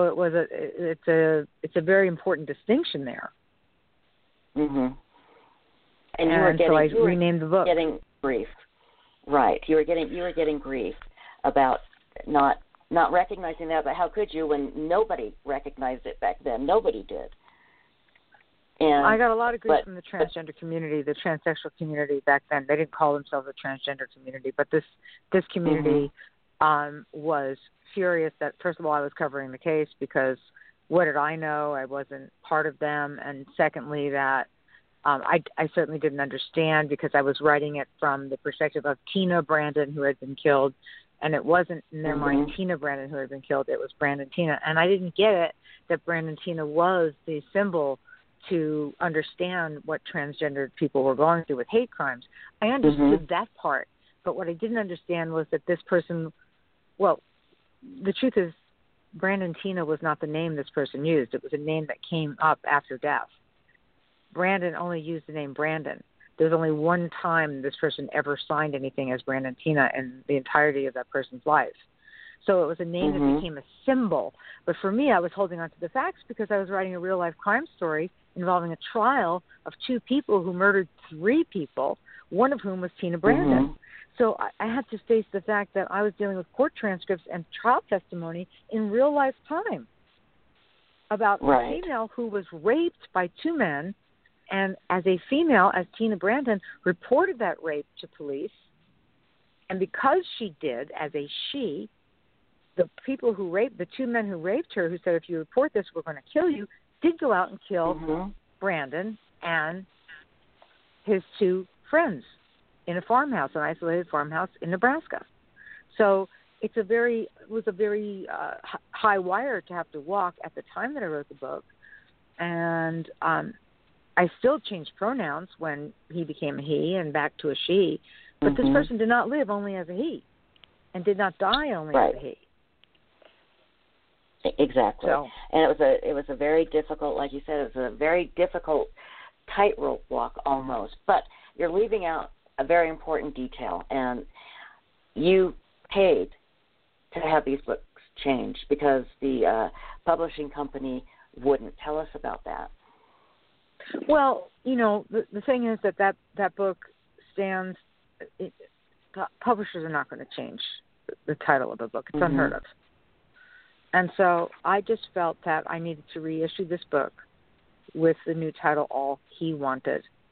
it's a very important distinction there. And so I renamed the book. Getting grief. Right. You were getting grief about not recognizing that, but how could you when nobody recognized it back then? Nobody did. And I got a lot of grief from the transgender community, the transsexual community back then. They didn't call themselves a transgender community, but this community was furious that, first of all, I was covering the case because what did I know? I wasn't part of them. And secondly, that I certainly didn't understand because I was writing it from the perspective of Tina Brandon, who had been killed. And it wasn't in their mind Tina Brandon who had been killed. It was Brandon Tina. And I didn't get it that Brandon Tina was the symbol to understand what transgendered people were going through with hate crimes. I understood that part. But what I didn't understand was that this person, well, the truth is Brandon Tina was not the name this person used. It was a name that came up after death. Brandon only used the name Brandon. There's only one time this person ever signed anything as Brandon Tina in the entirety of that person's life. So it was a name that became a symbol. But for me, I was holding on to the facts because I was writing a real-life crime story involving a trial of two people who murdered three people, one of whom was Tina Brandon. So I had to face the fact that I was dealing with court transcripts and trial testimony in real-life time about a female who was raped by two men, and as a female, as Tina Brandon, reported that rape to police. And because she did, as a she, the people who raped, the two men who raped her, who said, if you report this, we're going to kill you, did go out and kill Brandon and his two friends in a farmhouse, an isolated farmhouse in Nebraska. So it was a very high wire to have to walk at the time that I wrote the book. And I still changed pronouns when he became a he and back to a she. But this person did not live only as a he and did not die only as a he. Exactly. So, and it was a very difficult, like you said, it was a very difficult tightrope walk almost. But you're leaving out a very important detail, and you paid to have these books changed because the publishing company wouldn't tell us about that. Well, the thing is that book stands. Publishers are not going to change the title of a book. It's unheard of. And so I just felt that I needed to reissue this book with the new title, All He Wanted,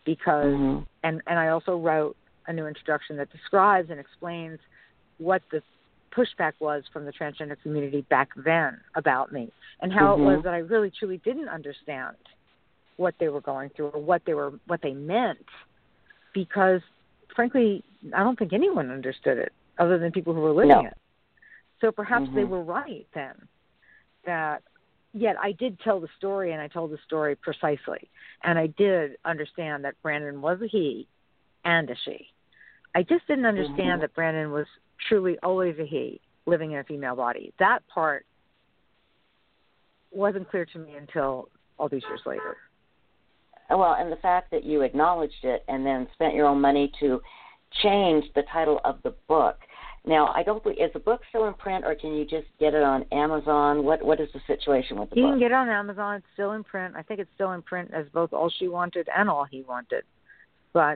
because and I also wrote a new introduction that describes and explains what the pushback was from the transgender community back then about me, and how it was that I really truly didn't understand what they were going through or what they meant, because frankly I don't think anyone understood it other than people who were living it. So perhaps they were right then. That yet I did tell the story, and I told the story precisely, and I did understand that Brandon was a he and a she. I just didn't understand that Brandon was truly always a he, living in a female body. That part wasn't clear to me until all these years later. Well, and the fact that you acknowledged it and then spent your own money to change the title of the book. Now, is the book still in print, or can you just get it on Amazon? What is the situation with the book? You can get it on Amazon. It's still in print. I think it's still in print as both All She Wanted and All He Wanted. But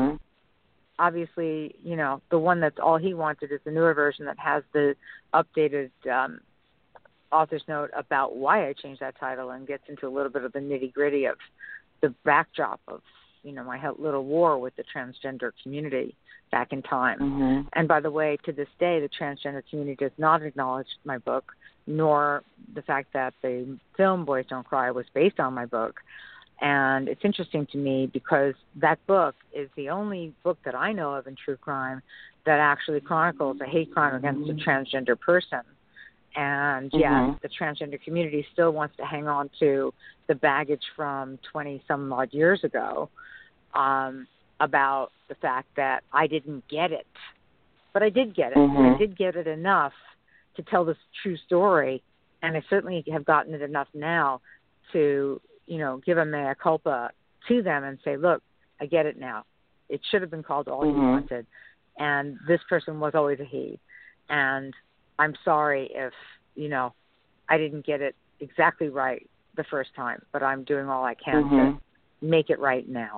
obviously, the one that's All He Wanted is the newer version that has the updated author's note about why I changed that title and gets into a little bit of the nitty-gritty of the backdrop of, my little war with the transgender community back in time. And by the way, to this day, the transgender community does not acknowledge my book, nor the fact that the film Boys Don't Cry was based on my book. And it's interesting to me because that book is the only book that I know of in true crime that actually chronicles a hate crime against a transgender person. And yes, the transgender community still wants to hang on to the baggage from 20-some-odd years ago about the fact that I didn't get it. But I did get it. I did get it enough to tell this true story, and I certainly have gotten it enough now to, give a mea culpa to them and say, look, I get it now. It should have been called All He Wanted, and this person was always a he. And I'm sorry if, I didn't get it exactly right the first time, but I'm doing all I can to make it right now.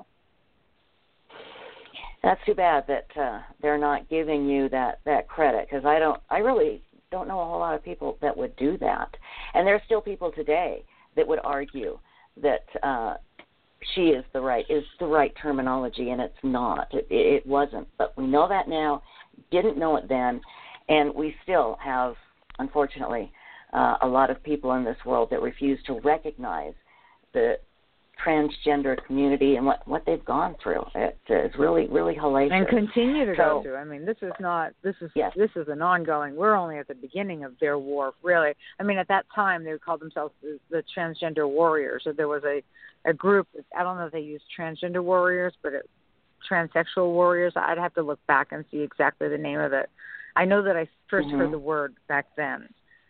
That's too bad that they're not giving you that credit, because I really don't know a whole lot of people that would do that. And there's still people today that would argue that she is the right terminology, and it's not. It wasn't. But we know that now, didn't know it then, and we still have, unfortunately, a lot of people in this world that refuse to recognize the transgender community and what they've gone through. It's really, really hellacious. And continue to go through. I mean, this is an ongoing. We're only at the beginning of their war, really. I mean, at that time, they called themselves the Transgender Warriors. So there was a group, I don't know if they used Transgender Warriors, but Transsexual Warriors. I'd have to look back and see exactly the name of it. I know that I first heard the word back then.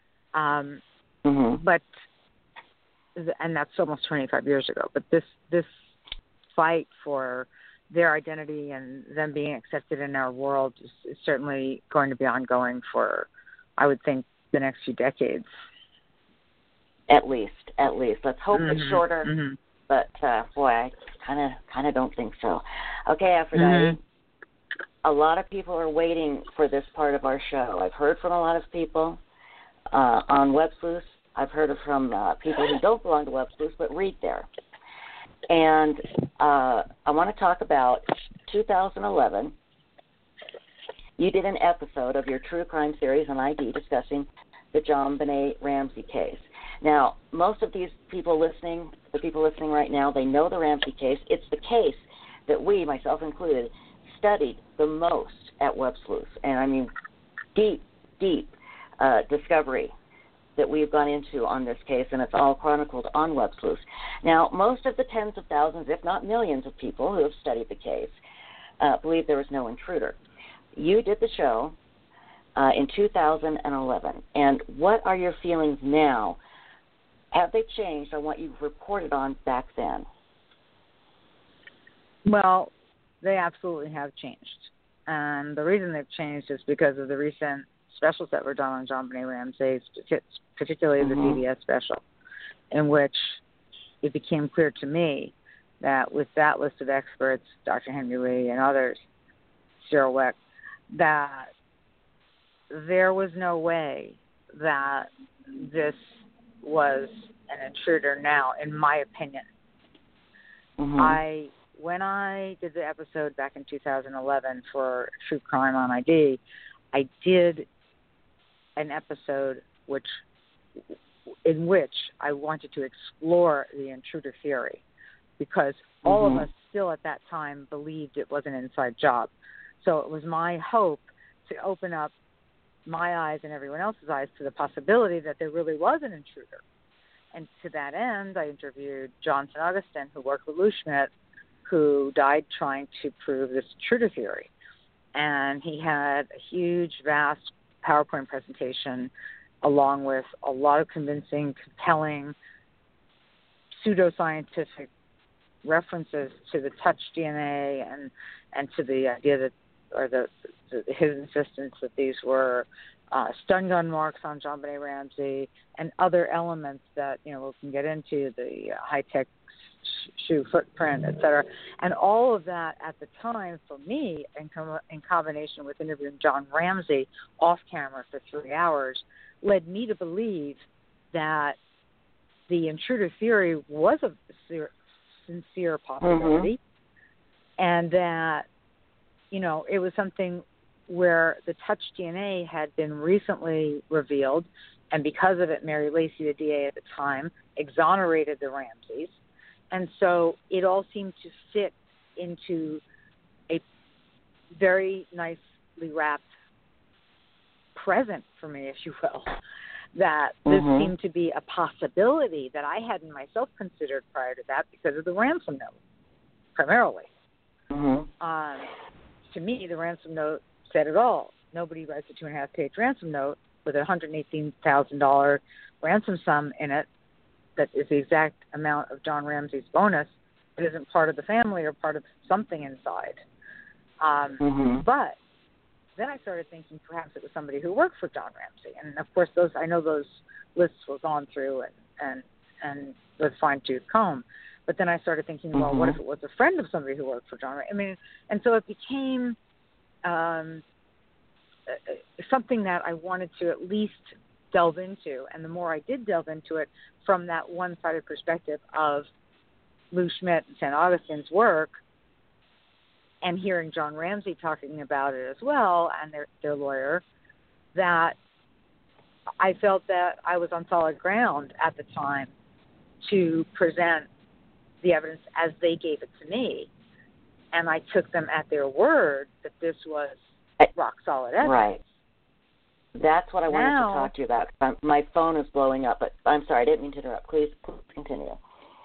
But and that's almost 25 years ago. But this fight for their identity and them being accepted in our world is certainly going to be ongoing for, I would think, the next few decades. At least. Let's hope it's shorter. But boy, I kind of don't think so. Okay, Aphrodite. A lot of people are waiting for this part of our show. I've heard from a lot of people on WebSleuth. I've heard it from people who don't belong to WebSleuth but read there. And I want to talk about 2011. You did an episode of your true crime series on ID discussing the JonBenét Ramsey case. Now, most of these people listening, the people listening right now, they know the Ramsey case. It's the case that we, myself included, studied the most at WebSleuth. And I mean, deep discovery that we've gone into on this case, and it's all chronicled on WebSleuth. Now, most of the tens of thousands, if not millions of people who have studied the case believe there was no intruder. You did the show in 2011, and what are your feelings now? Have they changed on what you reported on back then? Well, they absolutely have changed. And the reason they've changed is because of the recent specials that were done on JonBenét Ramsey, particularly the CBS special, in which it became clear to me that with that list of experts, Dr. Henry Lee and others, Cyril Wecht, that there was no way that this was an intruder now, in my opinion. I when I did the episode back in 2011 for True Crime on ID, I did an episode in which I wanted to explore the intruder theory, because all of us still at that time believed it was an inside job. So it was my hope to open up my eyes and everyone else's eyes to the possibility that there really was an intruder. And to that end, I interviewed John St. Augustine, who worked with Lou Schmidt, who died trying to prove this intruder theory. And he had a huge, vast PowerPoint presentation along with a lot of convincing, compelling, pseudoscientific references to the touch DNA and to the idea that, or his insistence that these were stun gun marks on JonBenet Ramsey and other elements that, we can get into, the high-tech shoe footprint, et cetera. And all of that at the time for me, in combination with interviewing John Ramsey off camera for 3 hours, led me to believe that the intruder theory was a sincere possibility, and that, it was something where the touch DNA had been recently revealed, and because of it, Mary Lacey, the DA at the time, exonerated the Ramseys. And so it all seemed to fit into a very nicely wrapped present for me, if you will, that this seemed to be a possibility that I hadn't myself considered prior to that because of the ransom note, primarily. To me, the ransom note said it all. Nobody writes a 2.5-page ransom note with a $118,000 ransom sum in it that is the exact amount of John Ramsey's bonus. It isn't part of the family or part of something inside. But then I started thinking perhaps it was somebody who worked for John Ramsey. And, of course, I know those lists were gone through and with fine-tooth comb. But then I started thinking, well, what if it was a friend of somebody who worked for John Ramsey? I mean, and so it became something that I wanted to at least delve into. And the more I did delve into it from that one-sided perspective of Lou Schmidt and St. Augustine's work, and hearing John Ramsey talking about it as well, and their lawyer, that I felt that I was on solid ground at the time to present the evidence as they gave it to me. And I took them at their word that this was rock solid evidence. Right. That's what I wanted to talk to you about. My phone is blowing up, but I'm sorry, I didn't mean to interrupt. Please continue.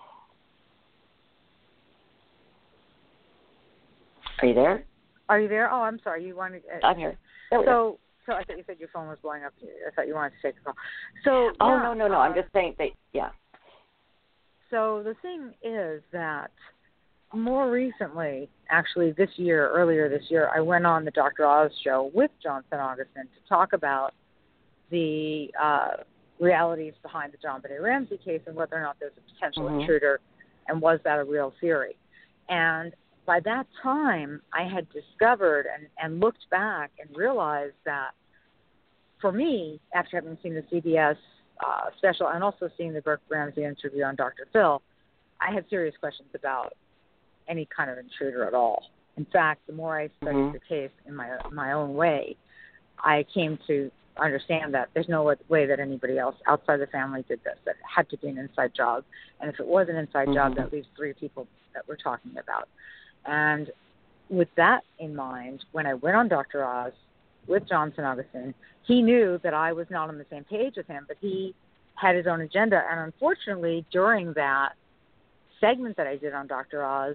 Are you there? Are you there? Oh, I'm sorry. You wanted. I'm here. So I thought you said your phone was blowing up. I thought you wanted to take a call. So. No. I'm just saying that. Yeah. So the thing is that more recently, actually earlier this year, I went on the Dr. Oz show with John St. Augustine to talk about the realities behind the JonBenet Ramsey case and whether or not there's a potential intruder, and was that a real theory. And by that time, I had discovered and looked back and realized that for me, after having seen the CBS special and also seeing the Burke Ramsey interview on Dr. Phil, I had serious questions about any kind of intruder at all. In fact, the more I studied the case in my own way, I came to understand that there's no way that anybody else outside the family did this, that it had to be an inside job. And if it was an inside job, that leaves 3 people that we're talking about. And with that in mind, when I went on Dr. Oz with John St. Augustine, he knew that I was not on the same page with him, but he had his own agenda. And unfortunately, during that segment that I did on Dr. Oz,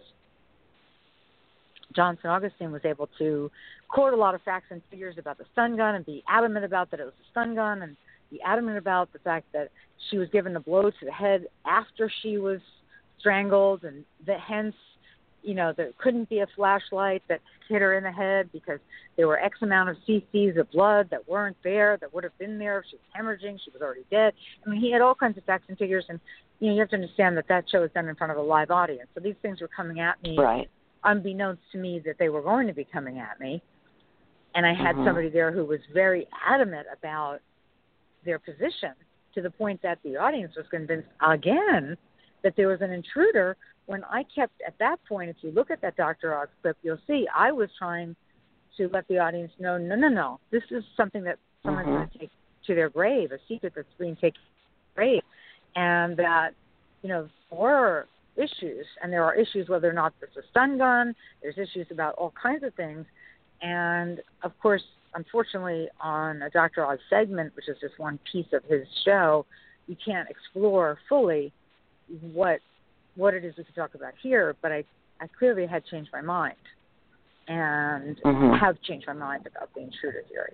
John St. Augustine was able to quote a lot of facts and figures about the stun gun and be adamant about that it was a stun gun, and be adamant about the fact that she was given a blow to the head after she was strangled, and that hence, there couldn't be a flashlight that hit her in the head because there were X amount of cc's of blood that weren't there, that would have been there if she was hemorrhaging, she was already dead. I mean, he had all kinds of facts and figures, and you have to understand that show was done in front of a live audience. So these things were coming at me, unbeknownst to me that they were going to be coming at me. And I had somebody there who was very adamant about their position, to the point that the audience was convinced again that there was an intruder when I kept, at that point, if you look at that Dr. Oz clip, you'll see I was trying to let the audience know, no. This is something that someone's going to take to their grave, a secret that's being taken to their grave. And that, there were issues, and there are issues whether or not it's a stun gun. There's issues about all kinds of things. And, of course, unfortunately, on a Dr. Oz segment, which is just one piece of his show, you can't explore fully what it is we could talk about here. But I clearly had changed my mind and have changed my mind about the intruder theory.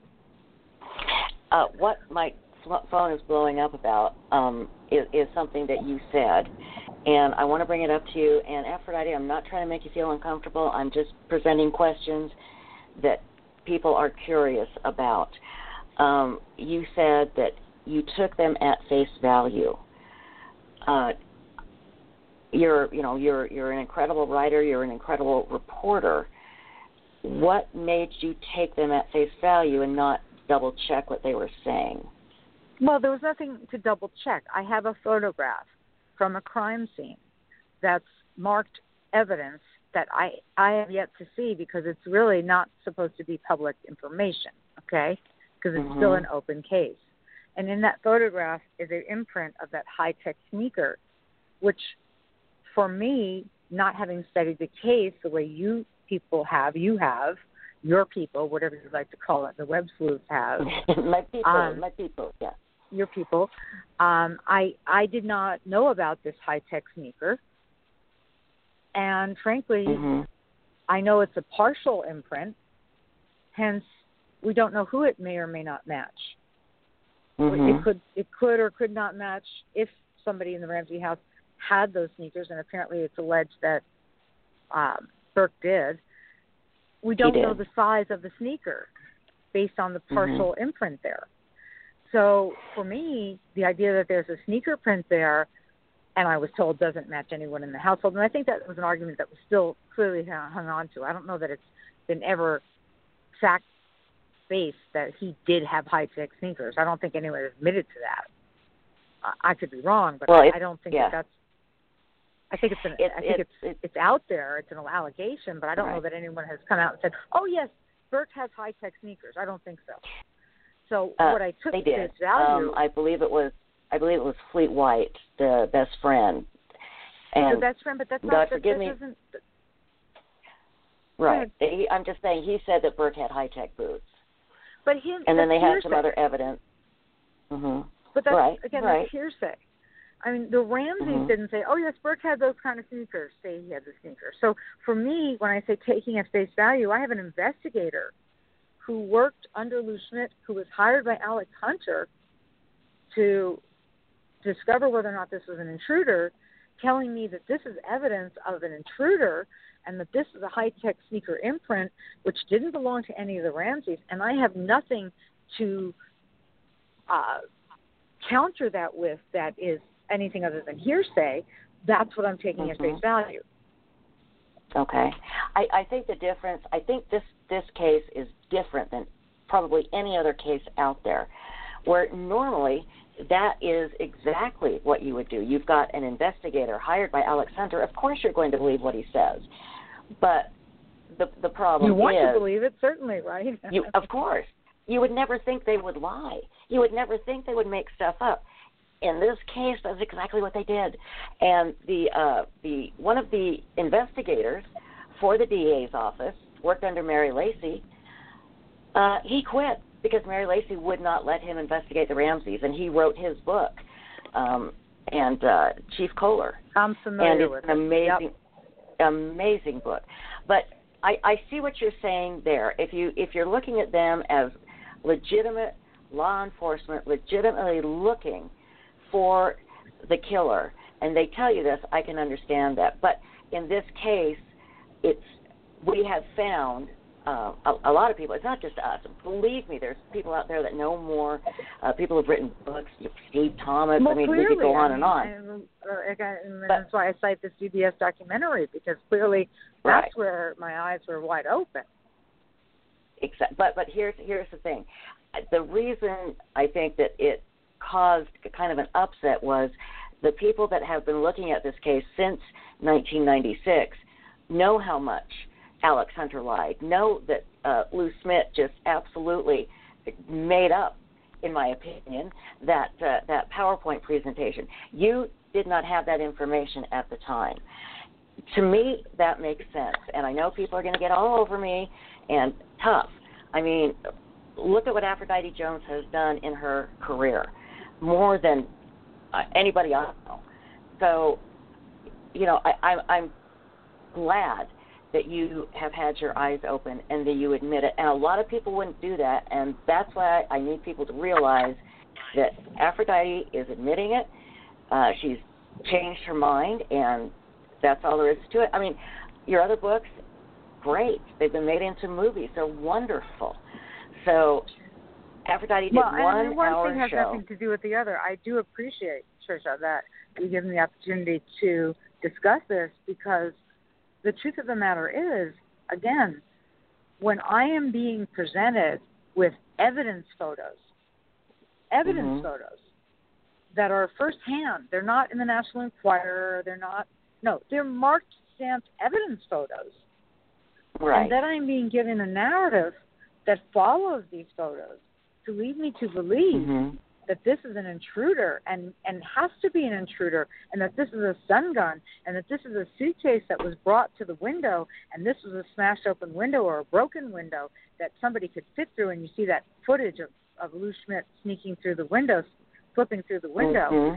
What my phone is blowing up about is something that you said, and I want to bring it up to you. And Aphrodite, I'm not trying to make you feel uncomfortable. I'm just presenting questions that people are curious about. You said that you took them at face value. You're an incredible writer. You're an incredible reporter. What made you take them at face value and not double check what they were saying? Well, there was nothing to double check. I have a photograph from a crime scene that's marked evidence that I have yet to see because it's really not supposed to be public information, okay? Because it's still an open case. And in that photograph is an imprint of that high-tech sneaker, which for me, not having studied the case the way you have, your people, whatever you'd like to call it, the web sleuths have. My people, yeah. Your people. I did not know about this high-tech sneaker. And frankly, I know it's a partial imprint. Hence, we don't know who it may or may not match. It could or could not match if somebody in the Ramsey house had those sneakers, and apparently it's alleged that Burke did. We don't know the size of the sneaker based on the partial imprint there. So for me, the idea that there's a sneaker print there, and I was told doesn't match anyone in the household, and I think that was an argument that was still clearly hung on to. I don't know that it's been ever fact-based that he did have high-tech sneakers. I don't think anyone admitted to that. I could be wrong, but I don't think that's. I think it's out there. It's an allegation, but I don't know that anyone has come out and said, "Oh yes, Burke has high-tech sneakers." I don't think so. So what I took at face value, I believe it was Fleet White, the best friend. And the best friend, but that's God not. Forgive me. Right. I'm just saying he said that Burke had high-tech boots. But and then they had some other evidence. But that's that's hearsay. I mean, the Ramseys didn't say, "Oh yes, Burke had those kind of sneakers." Say he had the sneakers. So for me, when I say taking at face value, I have an investigator who worked under Lou Schmidt, who was hired by Alex Hunter to discover whether or not this was an intruder, telling me that this is evidence of an intruder and that this is a high-tech sneaker imprint, which didn't belong to any of the Ramseys, and I have nothing to counter that with that is anything other than hearsay. That's what I'm taking at face value. Okay. I think the difference, I think this case is different than probably any other case out there, where normally that is exactly what you would do. You've got an investigator hired by Alex Hunter. Of course you're going to believe what he says. But the problem is... You want to believe it, certainly, right? Of course. You would never think they would lie. You would never think they would make stuff up. In this case, that's exactly what they did. And the one of the investigators for the DA's office worked under Mary Lacy. He quit because Mary Lacy would not let him investigate the Ramseys, and he wrote his book, and Chief Kohler. I'm familiar with it. And it's an amazing book. But I see what you're saying there. If you're looking at them as legitimate law enforcement, legitimately looking for the killer, and they tell you this, I can understand that. But in this case, we have found a lot of people. It's not just us. Believe me, there's people out there that know more. People have written books. Steve Thomas. Well, I mean, clearly, we could go on and on. And that's why I cite the CBS documentary, because clearly that's where my eyes were wide open. But here's the thing. The reason I think that it caused kind of an upset was the people that have been looking at this case since 1996 know how much Alex Hunter lied, know that Lou Smith just absolutely made up, in my opinion, that PowerPoint presentation. You did not have that information at the time. To me, that makes sense. And I know people are going to get all over me and tough. I mean, look at what Aphrodite Jones has done in her career, more than anybody I know. So, you know, I'm glad that you have had your eyes open and that you admit it. And a lot of people wouldn't do that, and that's why I need people to realize that Aphrodite is admitting it. She's changed her mind, and that's all there is to it. I mean, your other books, great. They've been made into movies. They're wonderful. So Aphrodite did 1 hour show. One thing has nothing to do with the other. I do appreciate, Trisha, that you give me the opportunity to discuss this, because the truth of the matter is, again, when I am being presented with evidence photos that are firsthand, they're not in the National Enquirer, they're marked, stamped evidence photos. Right. And then I'm being given a narrative that follows these photos to lead me to believe that this is an intruder and has to be an intruder, and that this is a stun gun, and that this is a suitcase that was brought to the window, and this was a smashed open window or a broken window that somebody could fit through, and you see that footage of Lou Schmidt sneaking through the window, flipping through the window.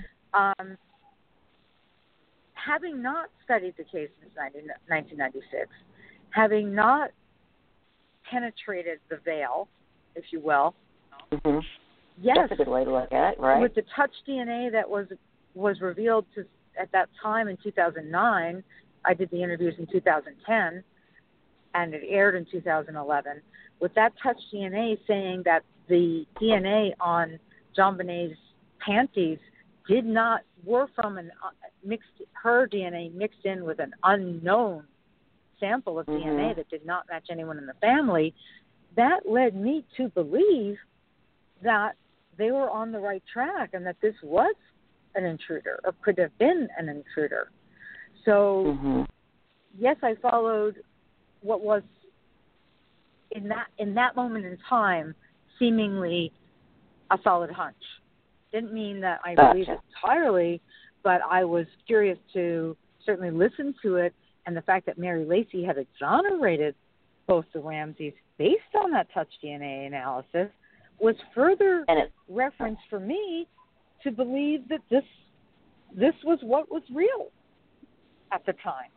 Having not studied the case since 1996, having not penetrated the veil, if you will, yes, that's a good way to look at it, right? With the touch DNA that was revealed at that time in 2009, I did the interviews in 2010, and it aired in 2011. With that touch DNA saying that the DNA on JonBenét's panties were from her DNA mixed in with an unknown sample of DNA that did not match anyone in the family, that led me to believe that they were on the right track and that this was an intruder or could have been an intruder. So, yes, I followed what was in that moment in time seemingly a solid hunch. Didn't mean that I believed it entirely, but I was curious to certainly listen to it, and the fact that Mary Lacy had exonerated both the Ramseys based on that touch DNA analysis was further reference for me to believe that this was what was real at the time.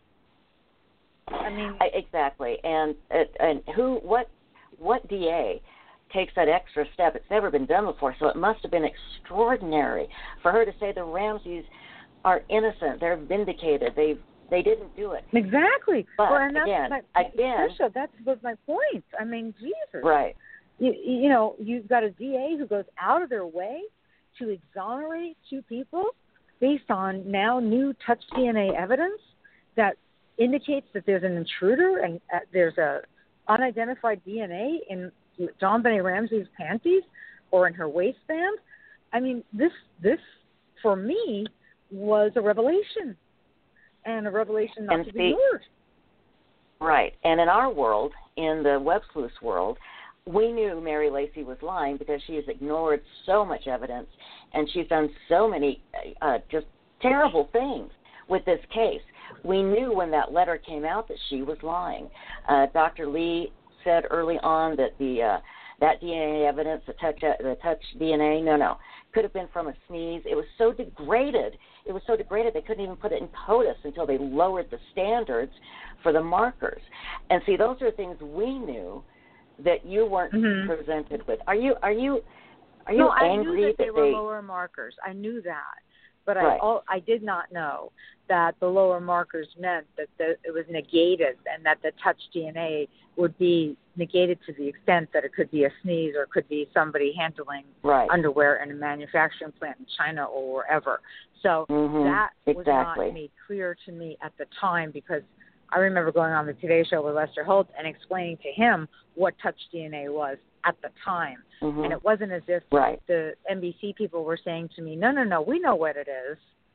I mean, exactly. And what DA takes that extra step? It's never been done before, so it must have been extraordinary for her to say the Ramseys are innocent. They're vindicated. They didn't do it. Exactly. But well, and Tricia, that was my point. I mean, Jesus. Right. You know, you've got a DA who goes out of their way to exonerate two people based on now new touch DNA evidence that indicates that there's an intruder and there's a unidentified DNA in JonBené Ramsey's panties or in her waistband. I mean, this for me was a revelation, and a revelation not to be ignored. Right. And in our world, in the web sleuth world, we knew Mary Lacy was lying because she has ignored so much evidence, and she's done so many just terrible things with this case. We knew when that letter came out that she was lying. Dr. Lee said early on that that DNA evidence, the touch DNA, could have been from a sneeze. It was so degraded. They couldn't even put it in POTUS until they lowered the standards for the markers. And see, those are things we knew that you weren't presented with. Are you angry I knew that they were lower markers. I knew that, but right. I did not know that the lower markers meant that it was negated and that the touch DNA would be negated to the extent that it could be a sneeze or it could be somebody handling underwear in a manufacturing plant in China or wherever. So that was not made clear to me at the time, because I remember going on the Today Show with Lester Holt and explaining to him what touch DNA was at the time. And it wasn't as if the NBC people were saying to me, no, we know what it is.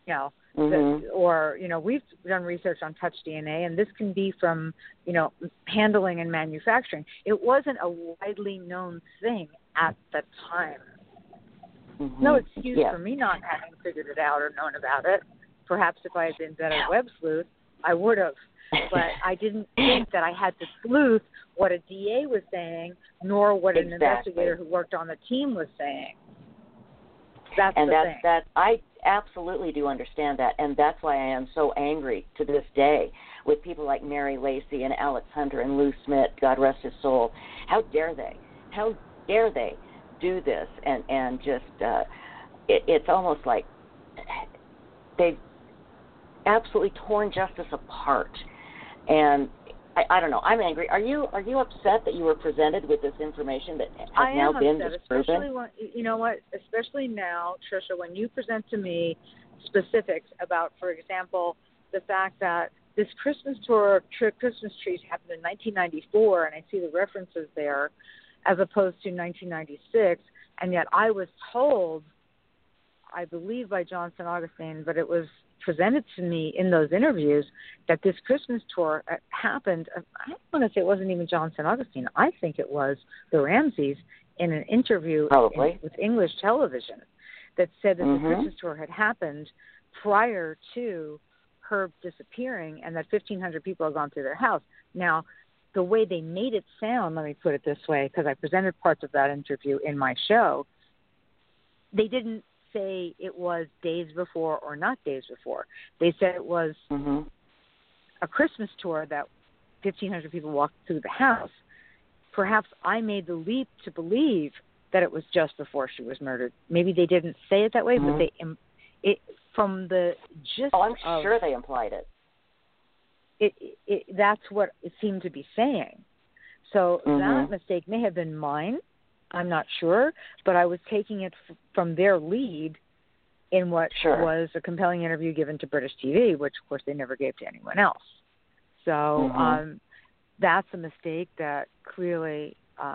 or, we've done research on touch DNA, and this can be from, handling and manufacturing. It wasn't a widely known thing at the time. No excuse for me not having figured it out or known about it. Perhaps if I had been better web sleuth, I would have. But I didn't think that I had to sleuth what a DA was saying, nor what an investigator who worked on the team was saying. That's I absolutely do understand that, and that's why I am so angry to this day with people like Mary Lacey and Alex Hunter and Lou Smith, God rest his soul. How dare they? How dare they do this? And just it's almost like they've absolutely torn justice apart. And I don't know. I'm angry. Are you upset that you were presented with this information that has now been disproven? Especially now, Tricia, when you present to me specifics about, for example, the fact that this Christmas tour, Christmas trees happened in 1994, and I see the references there, as opposed to 1996, and yet I was told, I believe by Johnson Augustine, but it was presented to me in those interviews that this Christmas tour happened. I don't want to say it wasn't even Johnson Augustine. I think it was the Ramseys in an interview with English television that said that the Christmas tour had happened prior to Herb disappearing and that 1,500 people had gone through their house. Now, the way they made it sound, let me put it this way, because I presented parts of that interview in my show, they didn't say it was days before or not days before. They said it was a Christmas tour that 1,500 people walked through the house. Perhaps I made the leap to believe that it was just before she was murdered. Maybe they didn't say it that way, but it from the gist. Oh, I'm sure they implied it. That's what it seemed to be saying. So that mistake may have been mine. I'm not sure, but I was taking it from their lead in what was a compelling interview given to British TV, which, of course, they never gave to anyone else. So that's a mistake that clearly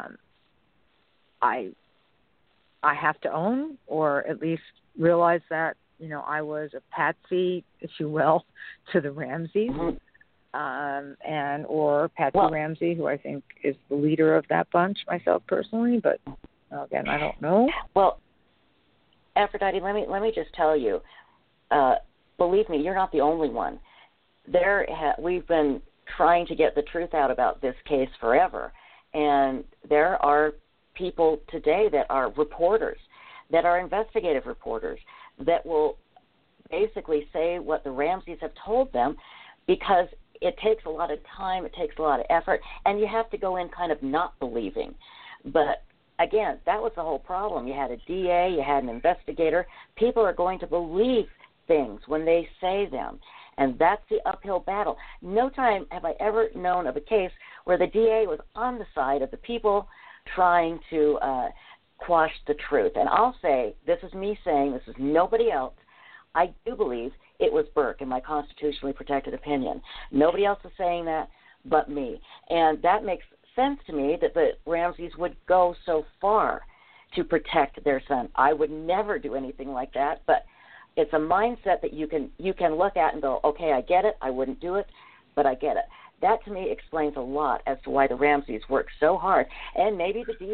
I have to own, or at least realize that, I was a patsy, if you will, to the Ramseys. Or Patsy Ramsey, who I think is the leader of that bunch, myself personally, but again, I don't know. Well, Aphrodite, let me just tell you, believe me, you're not the only one. We've been trying to get the truth out about this case forever, and there are people today that are reporters, that are investigative reporters, that will basically say what the Ramseys have told them, because it takes a lot of time, it takes a lot of effort, and you have to go in kind of not believing. But again, that was the whole problem. You had a DA, you had an investigator. People are going to believe things when they say them, and that's the uphill battle. No time have I ever known of a case where the DA was on the side of the people trying to quash the truth. And I'll say, this is me saying, this is nobody else, I do believe it was Burke, in my constitutionally protected opinion. Nobody else is saying that but me. And that makes sense to me that the Ramseys would go so far to protect their son. I would never do anything like that, but it's a mindset that you can look at and go, okay, I get it, I wouldn't do it, but I get it. That to me explains a lot as to why the Ramseys worked so hard. And maybe the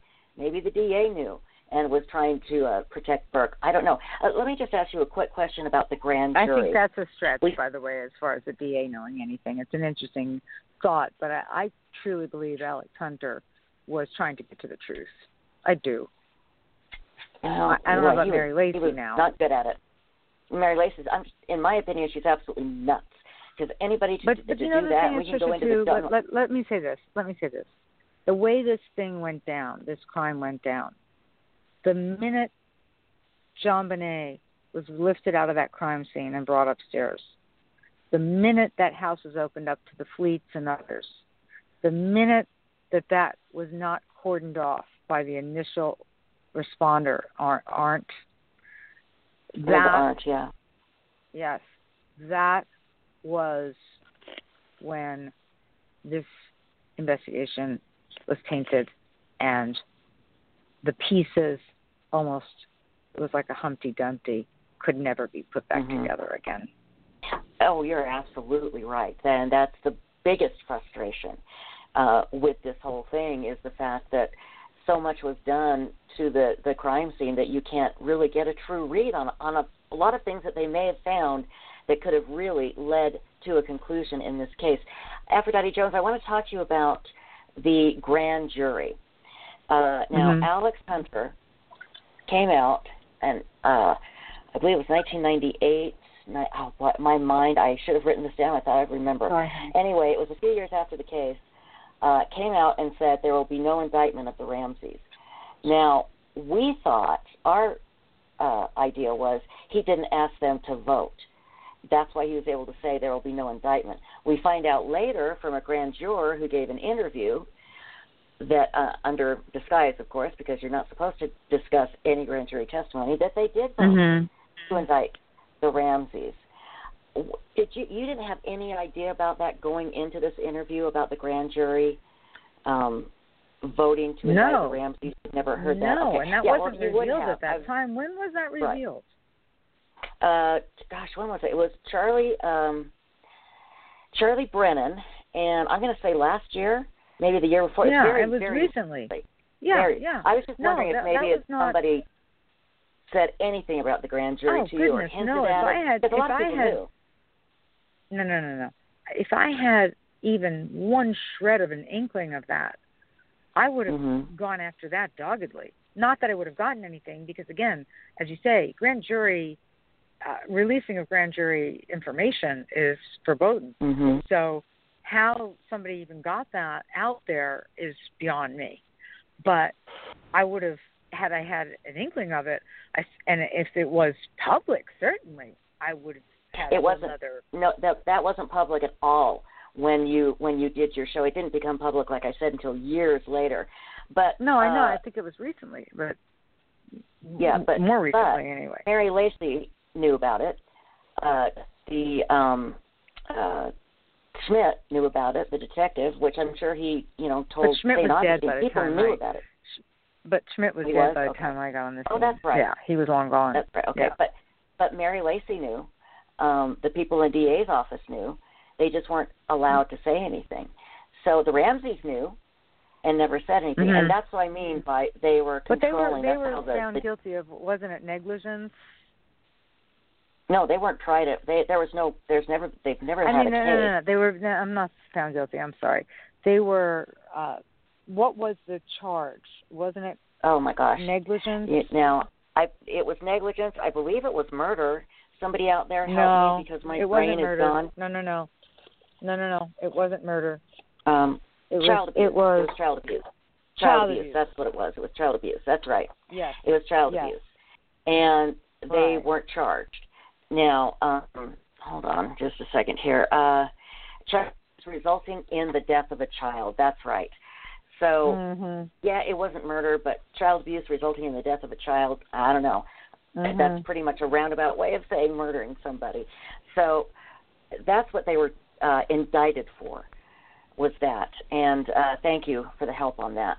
DA knew and was trying to protect Burke. I don't know. Let me just ask you a quick question about the grand jury. I think that's a stretch, by the way, as far as the DA knowing anything. It's an interesting thought, but I truly believe Alex Hunter was trying to get to the truth. I do. Well, I don't know about Mary Lacey he was now. Not good at it. Mary Lacey, in my opinion, she's absolutely nuts. Because anybody to do that, we can go into the... But let me say this. The way this thing went down, this crime went down, the minute JonBenét was lifted out of that crime scene and brought upstairs, the minute that house was opened up to the Fleets and others, the minute that was not cordoned off by the initial responder, Yes, that was when this investigation was tainted, and the pieces almost, it was like a Humpty Dumpty could never be put back together again. Oh, you're absolutely right. And that's the biggest frustration with this whole thing is the fact that so much was done to the crime scene that you can't really get a true read on a lot of things that they may have found that could have really led to a conclusion in this case. Aphrodite Jones, I want to talk to you about the grand jury. Now, Alex Hunter came out, and I believe it was 1998. My mind, I should have written this down. I thought I'd remember. Anyway, it was a few years after the case. Came out and said there will be no indictment of the Ramseys. Now, we thought, our idea was he didn't ask them to vote. That's why he was able to say there will be no indictment. We find out later from a grand juror who gave an interview that, under disguise, of course, because you're not supposed to discuss any grand jury testimony, that they did vote to indict the Ramseys. You didn't have any idea about that going into this interview about the grand jury voting to indict the Ramseys? You've never heard that? No, okay. And that wasn't revealed at that time. When was that revealed? Gosh, when was it? It was Charlie Brennan, and I'm going to say last year, maybe the year before. Yeah, it was very recently. Yeah. I was just wondering if maybe somebody said anything about the grand jury to you or hinted at it. Because a lot of people knew. No. If I had even one shred of an inkling of that, I would have gone after that doggedly. Not that I would have gotten anything, because, again, as you say, grand jury, releasing of grand jury information is verboten. So how somebody even got that out there is beyond me. But I would have, had I had an inkling of it, and if it was public, certainly, I would have had another. No, that wasn't public at all when you did your show. It didn't become public, like I said, until years later. But no, I know. I think it was recently, but but more recently anyway. Mary Lacey knew about it. Schmidt knew about it, the detective, which I'm sure he, told. But Schmidt was dead by the people time knew about it. But Schmidt was dead by the time I got on this. Oh, that's right. Yeah, he was long gone. That's right. Okay, yeah. But Mary Lacey knew. The people in the DA's office knew. They just weren't allowed to say anything. So the Ramseys knew and never said anything. And that's what I mean by they were controlling. But they were found guilty of, wasn't it negligence? No, they weren't tried. They've never had a case. No. They were. No, I'm not found guilty. I'm sorry. They were. What was the charge? Wasn't it? Oh my gosh. Negligence. It was negligence. I believe it was murder. Somebody out there help me because my brain is gone. No. It wasn't murder. Child abuse. It was child abuse. Child abuse. That's what it was. It was child abuse. That's right. Yes. It was child abuse, and they weren't charged. Now, hold on just a second here. Child abuse resulting in the death of a child. That's right. So, it wasn't murder, but child abuse resulting in the death of a child, I don't know. That's pretty much a roundabout way of saying murdering somebody. So that's what they were indicted for, was that. And thank you for the help on that.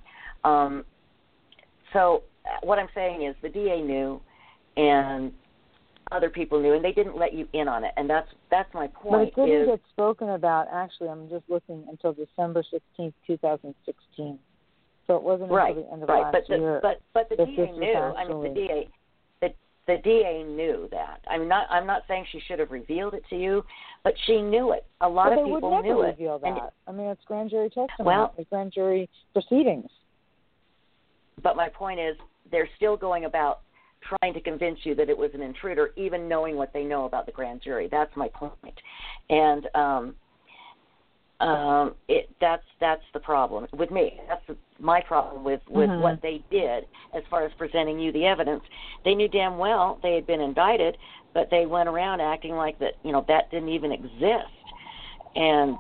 So what I'm saying is the DA knew and other people knew, and they didn't let you in on it. And that's my point. But it didn't get spoken about, actually, I'm just looking, until December 16th, 2016. So it wasn't until the end of last year. But the DA knew. I mean, the DA knew that. I'm not saying she should have revealed it to you, but she knew it. A lot of people knew it. But they would never reveal that. I mean, it's grand jury testimony. It's grand jury proceedings. But my point is, they're still going about trying to convince you that it was an intruder, even knowing what they know about the grand jury. That's my point. And that's the problem with me. That's my problem with what they did as far as presenting you the evidence. They knew damn well they had been indicted, but they went around acting like that didn't even exist. And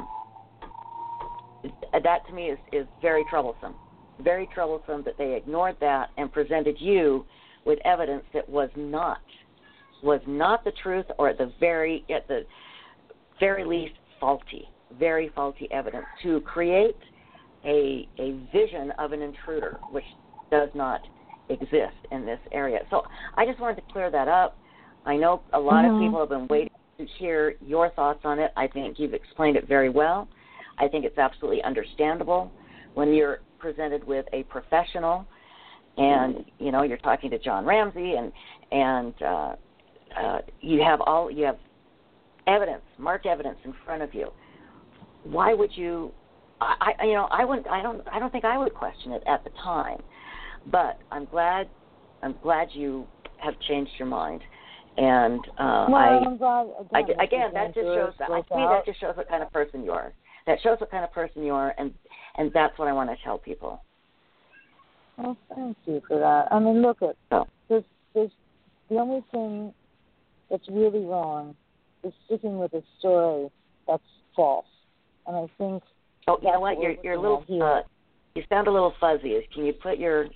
that to me is very troublesome. Very troublesome that they ignored that and presented you with evidence that was not the truth, or at the very least faulty. Very faulty evidence to create a vision of an intruder, which does not exist in this area. So I just wanted to clear that up. I know a lot of people have been waiting to hear your thoughts on it. I think you've explained it very well. I think it's absolutely understandable when you're presented with a professional and, you know, you're talking to John Ramsey and you have evidence, marked evidence in front of you. Why would you? I don't think I would question it at the time, but I'm glad you have changed your mind. And I'm glad again, that just shows that just shows what kind of person you are. That shows what kind of person you are, and that's what I want to tell people. Well, thank you for that. I mean, look at there's the only thing that's really wrong is sticking with a story that's false, and I think. Oh, you know what? You're a little. You sound a little fuzzy. Can you put your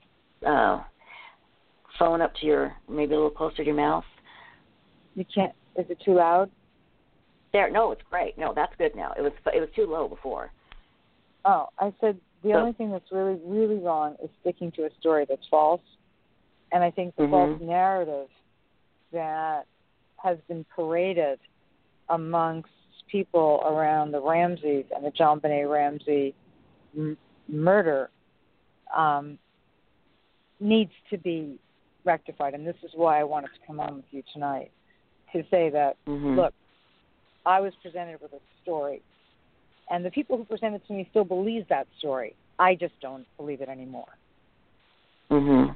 phone up to maybe a little closer to your mouth? You can't. Is it too loud? There. No, it's great. No, that's good now. It was too low before. Oh, I said the only thing that's really, really wrong is sticking to a story that's false, and I think the false narrative that has been paraded amongst people around the Ramseys and the John Benet Ramsey murder needs to be rectified, and this is why I wanted to come on with you tonight to say that, look, I was presented with a story, and the people who presented it to me still believe that story. I just don't believe it anymore. And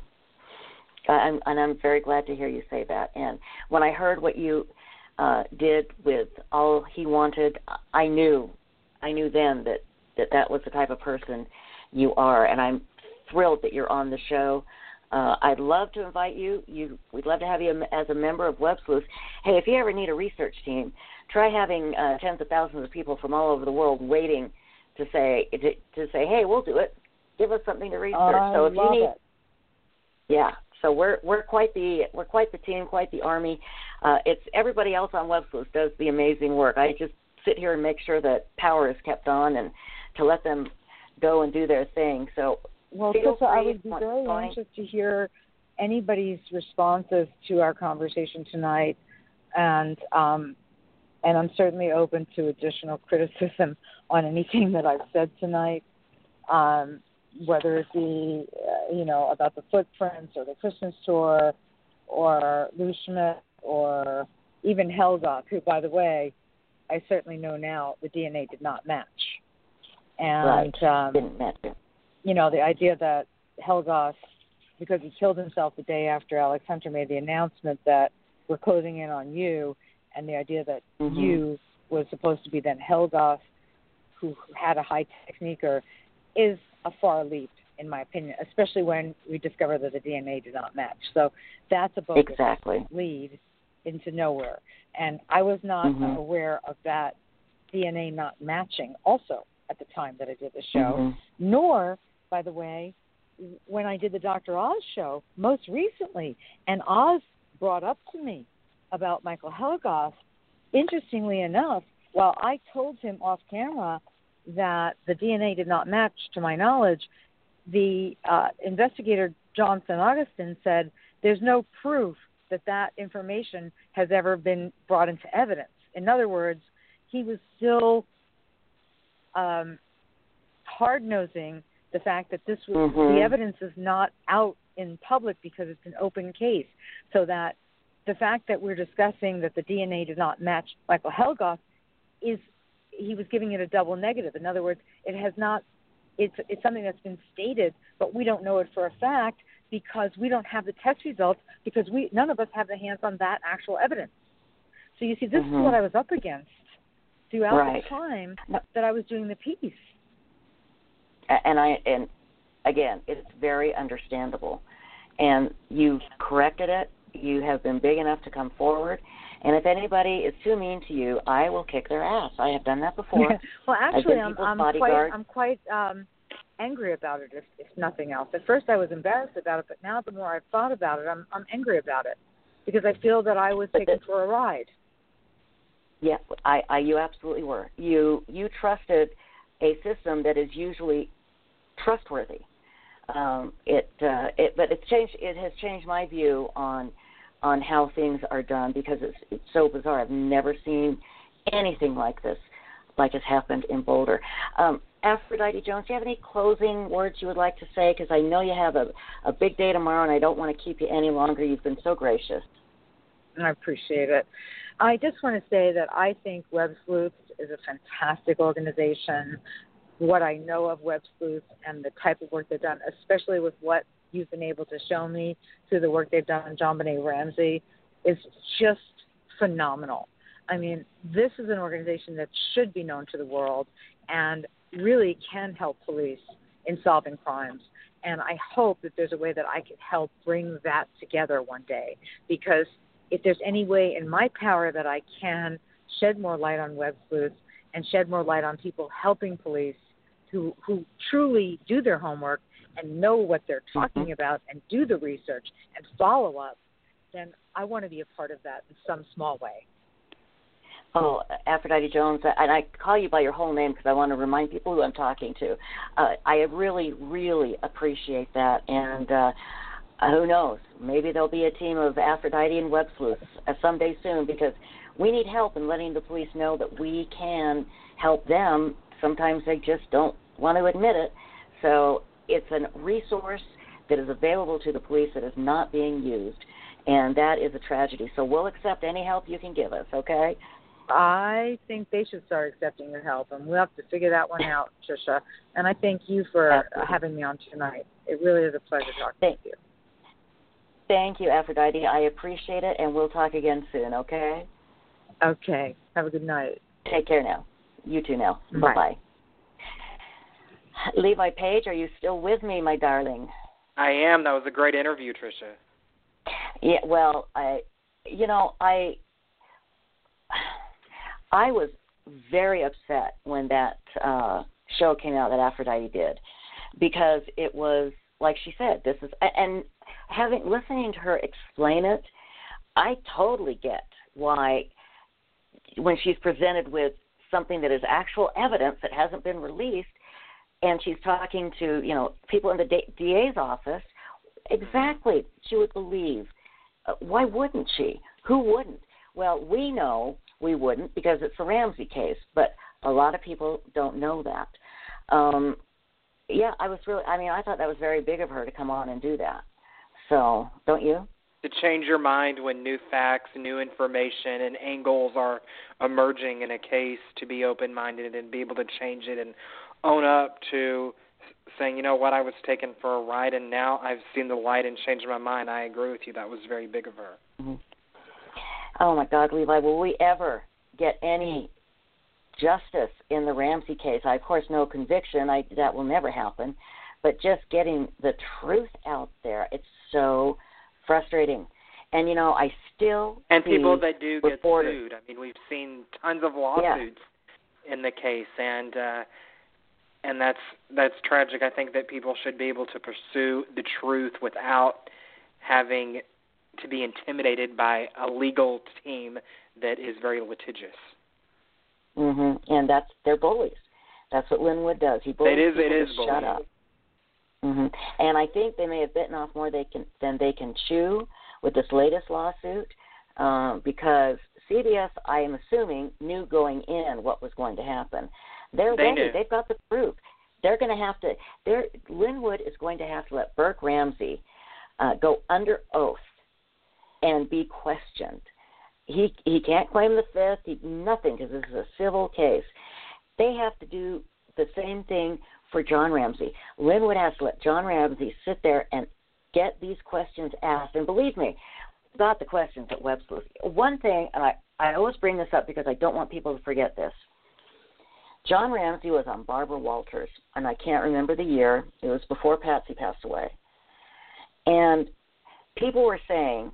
I'm very glad to hear you say that. And when I heard what you did with All He Wanted, I knew then that was the type of person you are, and I'm thrilled that you're on the show. I'd love to invite you. We'd love to have you as a member of Web Sleuth. Hey, if you ever need a research team, try having tens of thousands of people from all over the world waiting to say, hey, we'll do it. Give us something to research. So if you need, yeah. So we're quite the team, quite the army. It's everybody else on Web Sleuth does the amazing work. I just sit here and make sure that power is kept on and to let them go and do their thing. So. Well, Trisha, I would be very anxious to hear anybody's responses to our conversation tonight, and I'm certainly open to additional criticism on anything that I've said tonight, whether it be, about the footprints or the Christmas tour or Lou Schmidt or even Helgoth, who, by the way, I certainly know now the DNA did not match. And, didn't match it. The idea that Helgoth, because he killed himself the day after Alex Hunter made the announcement that we're closing in on you, and the idea that you was supposed to be then Helgoth, who had a high techniquer, is a far leap, in my opinion, especially when we discover that the DNA did not match. So that's a bogus lead into nowhere. And I was not aware of that DNA not matching also at the time that I did the show, nor, by the way, when I did the Dr. Oz show most recently, and Oz brought up to me about Michael Helgoth, interestingly enough, while I told him off camera that the DNA did not match to my knowledge, the investigator, John St. Augustine, said there's no proof that information has ever been brought into evidence. In other words, he was still hard-nosing the fact that this was the evidence is not out in public because it's an open case. So that the fact that we're discussing that the DNA did not match Michael Helgoth he was giving it a double negative. In other words, it has not. It's something that's been stated, but we don't know it for a fact because we don't have the test results because none of us have the hands on that actual evidence. So you see, this is what I was up against throughout the time that I was doing the piece. And again, it's very understandable. And you've corrected it. You have been big enough to come forward. And if anybody is too mean to you, I will kick their ass. I have done that before. Well, actually, I'm quite angry about it, if nothing else. At first, I was embarrassed about it, but now the more I've thought about it, I'm angry about it because I feel that I was taken for a ride. Yeah, you absolutely were. You trusted a system that is usually trustworthy. But it's changed. It has changed my view on on how things are done because it's so bizarre. I've never seen anything like this, like has happened in Boulder. Aphrodite Jones, do you have any closing words you would like to say? Because I know you have a big day tomorrow, and I don't want to keep you any longer. You've been so gracious. I appreciate it. I just want to say that I think Web Sleuths is a fantastic organization. What I know of Web Sleuths and the type of work they've done, especially with what you've been able to show me through the work they've done on JonBenét Ramsey, is just phenomenal. I mean, this is an organization that should be known to the world and really can help police in solving crimes. And I hope that there's a way that I can help bring that together one day, because if there's any way in my power that I can shed more light on Web Sleuths and shed more light on people helping police who truly do their homework and know what they're talking about and do the research and follow up, then I want to be a part of that in some small way. Oh, Aphrodite Jones, and I call you by your whole name because I want to remind people who I'm talking to. I really, really appreciate that, and who knows, maybe there'll be a team of Aphrodite and Web Sleuths someday soon, because we need help in letting the police know that we can help them. Sometimes they just don't want to admit it. So it's a resource that is available to the police that is not being used, and that is a tragedy. So we'll accept any help you can give us, okay? I think they should start accepting your help, and we'll have to figure that one out, Tricia. And I thank you for having me on tonight. It really is a pleasure talking to you. Thank you, Aphrodite. I appreciate it, and we'll talk again soon, okay? Okay. Have a good night. Take care now. You too now. Bye. Bye-bye. Levi Page, are you still with me, my darling? I am. That was a great interview, Tricia. Yeah, well, I was very upset when that show came out that Aphrodite did, because it was, like she said, this is, and listening to her explain it, I totally get why when she's presented with something that is actual evidence that hasn't been released, and she's talking to, people in the DA's office, exactly, she would believe. Why wouldn't she? Who wouldn't? Well, we know we wouldn't because it's the Ramsey case, but a lot of people don't know that. I thought that was very big of her to come on and do that. So, don't you? To change your mind when new facts, new information, and angles are emerging in a case, to be open-minded and be able to change it and own up to saying, you know what, I was taken for a ride and now I've seen the light and changed my mind. I agree with you. That was very big of her. Mm-hmm. Oh, my God, Levi, will we ever get any justice in the Ramsey case? I, of course, no conviction. That will never happen. But just getting the truth out there, it's so frustrating. And, I still and see people that do reporters. get sued. I mean, we've seen tons of lawsuits in the case, and that's tragic. I think that people should be able to pursue the truth without having to be intimidated by a legal team that is very litigious. Mm-hmm. And they're bullies. That's what Linwood does. He bullies people to shut up. Mm-hmm. And I think they may have bitten off more than they can chew with this latest lawsuit, because CBS, I am assuming, knew going in what was going to happen. They're ready. They've got the proof. They're going to have to. Linwood is going to have to let Burke Ramsey go under oath and be questioned. He can't claim the Fifth. Nothing, because this is a civil case. They have to do the same thing for John Ramsey. Linwood has to let John Ramsey sit there and get these questions asked. And believe me, got the questions at Web Sleuth. One thing, and I always bring this up because I don't want people to forget this. John Ramsey was on Barbara Walters, and I can't remember the year. It was before Patsy passed away. And people were saying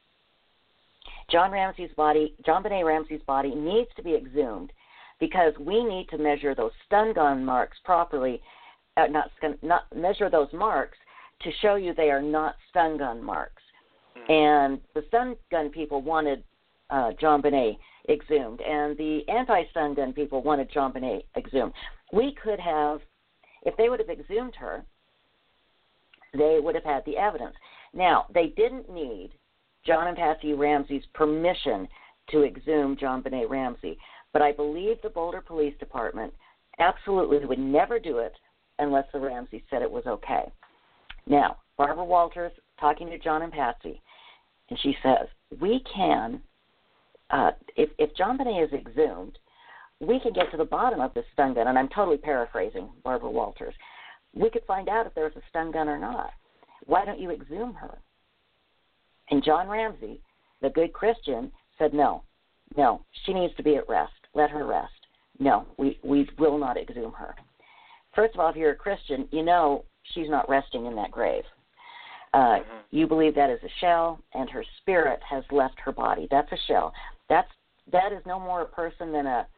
JonBenét Ramsey's body needs to be exhumed because we need to measure those stun gun marks properly, not measure those marks to show you they are not stun gun marks. And the stun gun people wanted JonBenét exhumed, and the anti-stun gun people wanted JonBenét exhumed. We could have, if they would have exhumed her, they would have had the evidence. Now, they didn't need John and Patsy Ramsey's permission to exhume JonBenét Ramsey. But I believe the Boulder Police Department absolutely would never do it unless the Ramseys said it was okay. Now, Barbara Walters talking to John and Patsy, and she says, we can, if JonBenét is exhumed, we can get to the bottom of this stun gun, and I'm totally paraphrasing Barbara Walters. We could find out if there's a stun gun or not. Why don't you exhume her? And John Ramsey, the good Christian, said, no, she needs to be at rest. Let her rest. No, we will not exhume her. First of all, if you're a Christian, you know she's not resting in that grave. You believe that is a shell, and her spirit has left her body. That's a shell. That is no more a person than a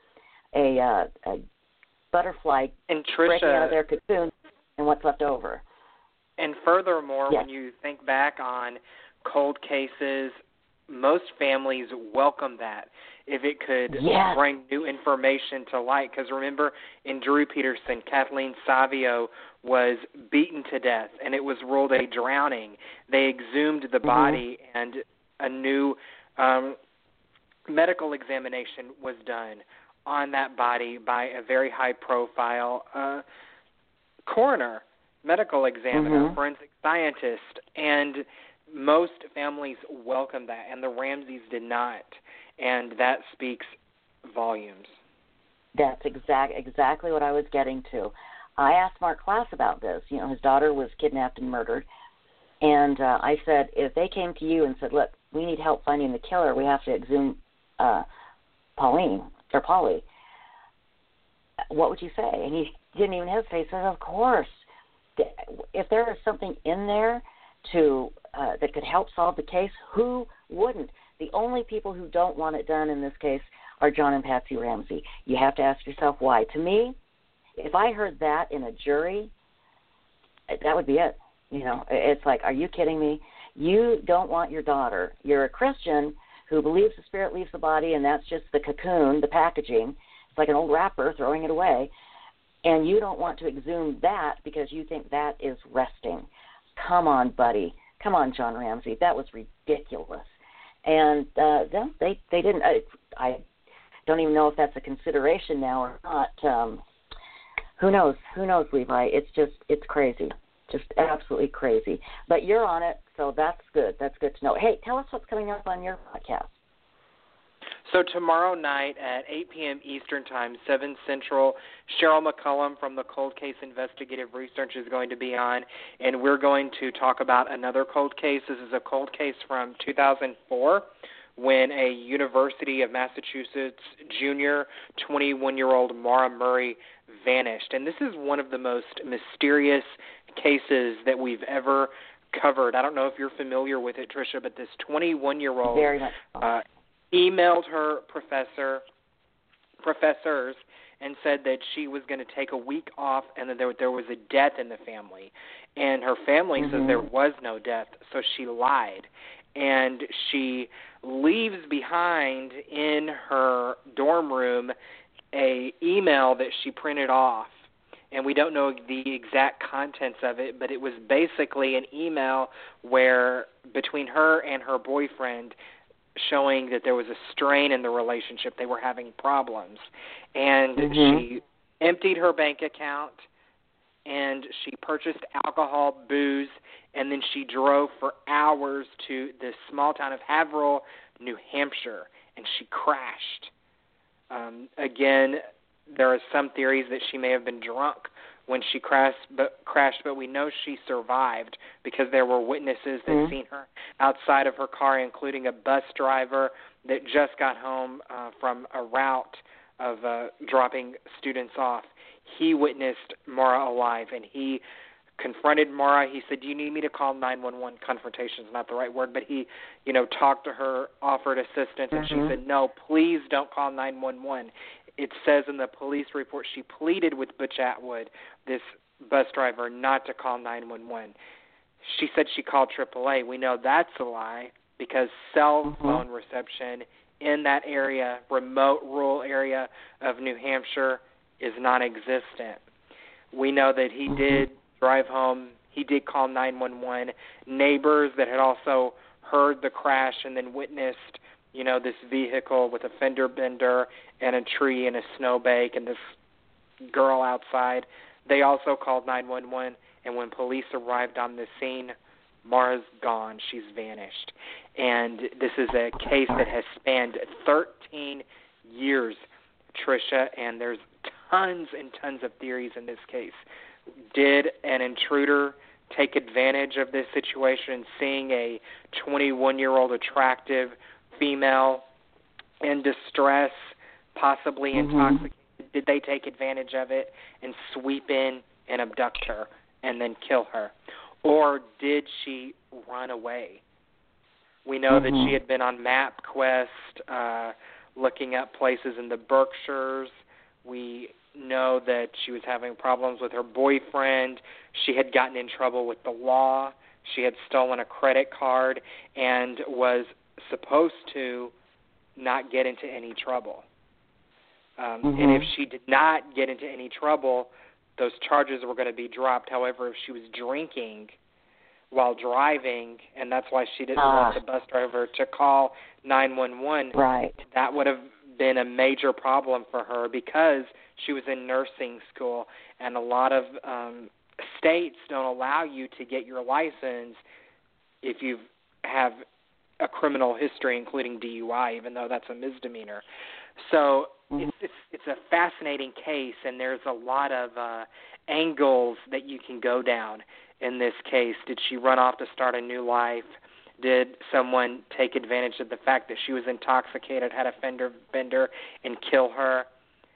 butterfly breaking out of their cocoon and what's left over. And furthermore, when you think back on cold cases, most families welcome that if it could bring new information to light. Because remember, in Drew Peterson, Kathleen Savio was beaten to death, and it was ruled a drowning. They exhumed the body, and a new medical examination was done on that body by a very high-profile coroner, medical examiner, forensic scientist, and most families welcome that, and the Ramseys did not, and that speaks volumes. That's exactly what I was getting to. I asked Mark Klass about this. You know, his daughter was kidnapped and murdered, and I said, if they came to you and said, look, we need help finding the killer, we have to exhume Polly, what would you say? And he didn't even hesitate. He said, of course. If there is something in there to that could help solve the case, who wouldn't? The only people who don't want it done in this case are John and Patsy Ramsey. You have to ask yourself why. To me, if I heard that in a jury, that would be it. You know, it's like, are you kidding me? You don't want your daughter. You're a Christian who believes the spirit leaves the body, and that's just the cocoon, the packaging. It's like an old wrapper, throwing it away. And you don't want to exhume that because you think that is resting. Come on, buddy. Come on, John Ramsey. That was ridiculous. And they didn't. I don't even know if that's a consideration now or not. Who knows? Who knows, Levi? It's crazy. Just absolutely crazy. But you're on it, so that's good. That's good to know. Hey, tell us what's coming up on your podcast. So tomorrow night at 8 p.m. Eastern Time, 7 Central, Cheryl McCullum from the Cold Case Investigative Research is going to be on, and we're going to talk about another cold case. This is a cold case from 2004 when a University of Massachusetts junior, 21-year-old Maura Murray vanished. And this is one of the most mysterious cases that we've ever covered. I don't know if you're familiar with it, Tricia, but this 21-year-old emailed her professors and said that she was going to take a week off and that there was a death in the family. And her family says there was no death, so she lied. And she leaves behind in her dorm room a email that she printed off. And we don't know the exact contents of it, but it was basically an email where between her and her boyfriend showing that there was a strain in the relationship. They were having problems. And she emptied her bank account, and she purchased alcohol, booze, and then she drove for hours to the small town of Haverhill, New Hampshire, and she crashed. Again, there are some theories that she may have been drunk when she crashed, but we know she survived because there were witnesses that seen her outside of her car, including a bus driver that just got home from a route of dropping students off. He witnessed Maura alive, and he confronted Maura. He said, "Do you need me to call 911?" Confrontation is not the right word, but he, talked to her, offered assistance, and she said, "No, please don't call 911." It says in the police report she pleaded with Butch Atwood, this bus driver, not to call 911. She said she called AAA. We know that's a lie because cell phone reception in that area, remote rural area of New Hampshire, is non-existent. We know that he did drive home. He did call 911. Neighbors that had also heard the crash and then witnessed, this vehicle with a fender bender and a tree and a snowbank and this girl outside. They also called 911, and when police arrived on the scene, Mara's gone. She's vanished. And this is a case that has spanned 13 years, Tricia, and there's tons and tons of theories in this case. Did an intruder take advantage of this situation, seeing a 21-year-old attractive female in distress, possibly intoxicated? Did they take advantage of it and sweep in and abduct her and then kill her? Or did she run away? We know that she had been on MapQuest looking up places in the Berkshires. We know that she was having problems with her boyfriend. She had gotten in trouble with the law. She had stolen a credit card and was supposed to not get into any trouble. And if she did not get into any trouble, those charges were going to be dropped. However, if she was drinking while driving, and that's why she didn't want the bus driver to call 911, that would have been a major problem for her because she was in nursing school, and a lot of states don't allow you to get your license if you have a criminal history, including DUI, even though that's a misdemeanor. So it's a fascinating case, and there's a lot of angles that you can go down in this case. Did she run off to start a new life? Did someone take advantage of the fact that she was intoxicated, had a fender bender, and kill her?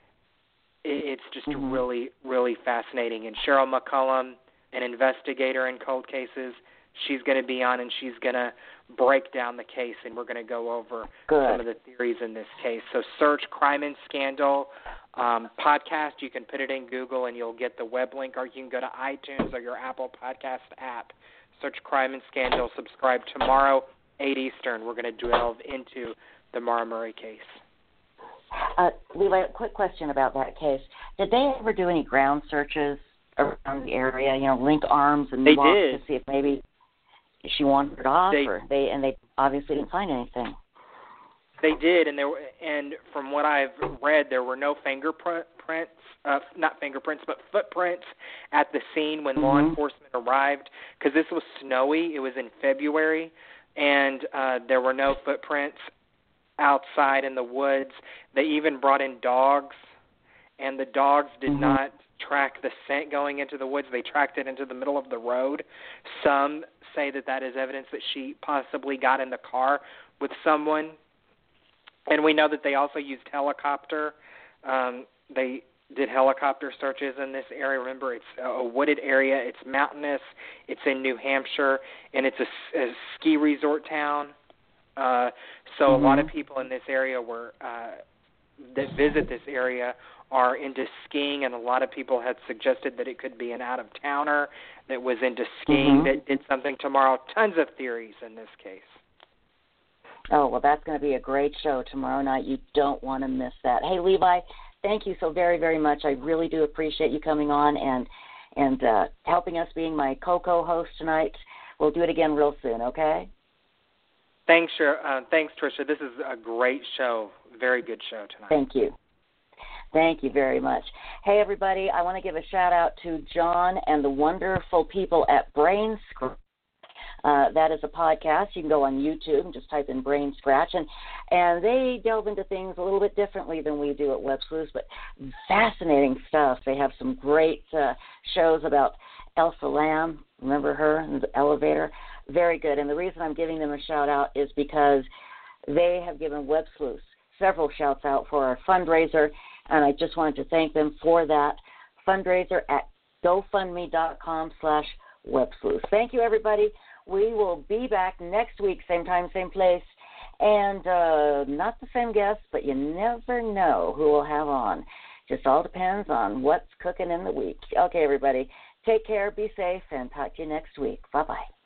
It's just really, really fascinating. And Cheryl McCollum, an investigator in cold cases, she's going to be on, and she's going to break down the case, and we're going to go over some of the theories in this case. So search Crime and Scandal podcast. You can put it in Google, and you'll get the web link, or you can go to iTunes or your Apple Podcast app. Search Crime and Scandal. Subscribe tomorrow, 8 Eastern. We're going to delve into the Mara Murray case. Levi, a quick question about that case. Did they ever do any ground searches around the area, link arms and they walk did. to see if maybe she wandered off, and they obviously didn't find anything? They did, and from what I've read, there were no fingerprints, not fingerprints, but footprints at the scene when law enforcement arrived, because this was snowy. It was in February, and there were no footprints outside in the woods. They even brought in dogs, and the dogs did not track the scent going into the woods. They tracked it into the middle of the road. Some say that is evidence that she possibly got in the car with someone. And we know that they also used helicopter. They did helicopter searches in this area. Remember, it's a wooded area. It's mountainous. It's in New Hampshire, and it's a ski resort town. So a lot of people in this area that visit this area are into skiing, and a lot of people had suggested that it could be an out-of-towner that was into skiing that did something tomorrow. Tons of theories in this case. Oh, well, that's going to be a great show tomorrow night. You don't want to miss that. Hey, Levi, thank you so very, very much. I really do appreciate you coming on and helping us, being my co-host tonight. We'll do it again real soon, okay? Thanks, Tricia. This is a great show. Very good show tonight. Thank you. Thank you very much. Hey, everybody, I want to give a shout-out to John and the wonderful people at Brain Scratch. That is a podcast. You can go on YouTube and just type in Brain Scratch, and they delve into things a little bit differently than we do at Web Sleuths, but fascinating stuff. They have some great shows about Elsa Lam. Remember her in the elevator? Very good. And the reason I'm giving them a shout-out is because they have given Web Sleuths several shouts-out for our fundraiser, and I just wanted to thank them for that fundraiser at GoFundMe.com/WebSleuths. Thank you, everybody. We will be back next week, same time, same place, and not the same guests, but you never know who we'll have on. Just all depends on what's cooking in the week. Okay, everybody, take care, be safe, and talk to you next week. Bye-bye.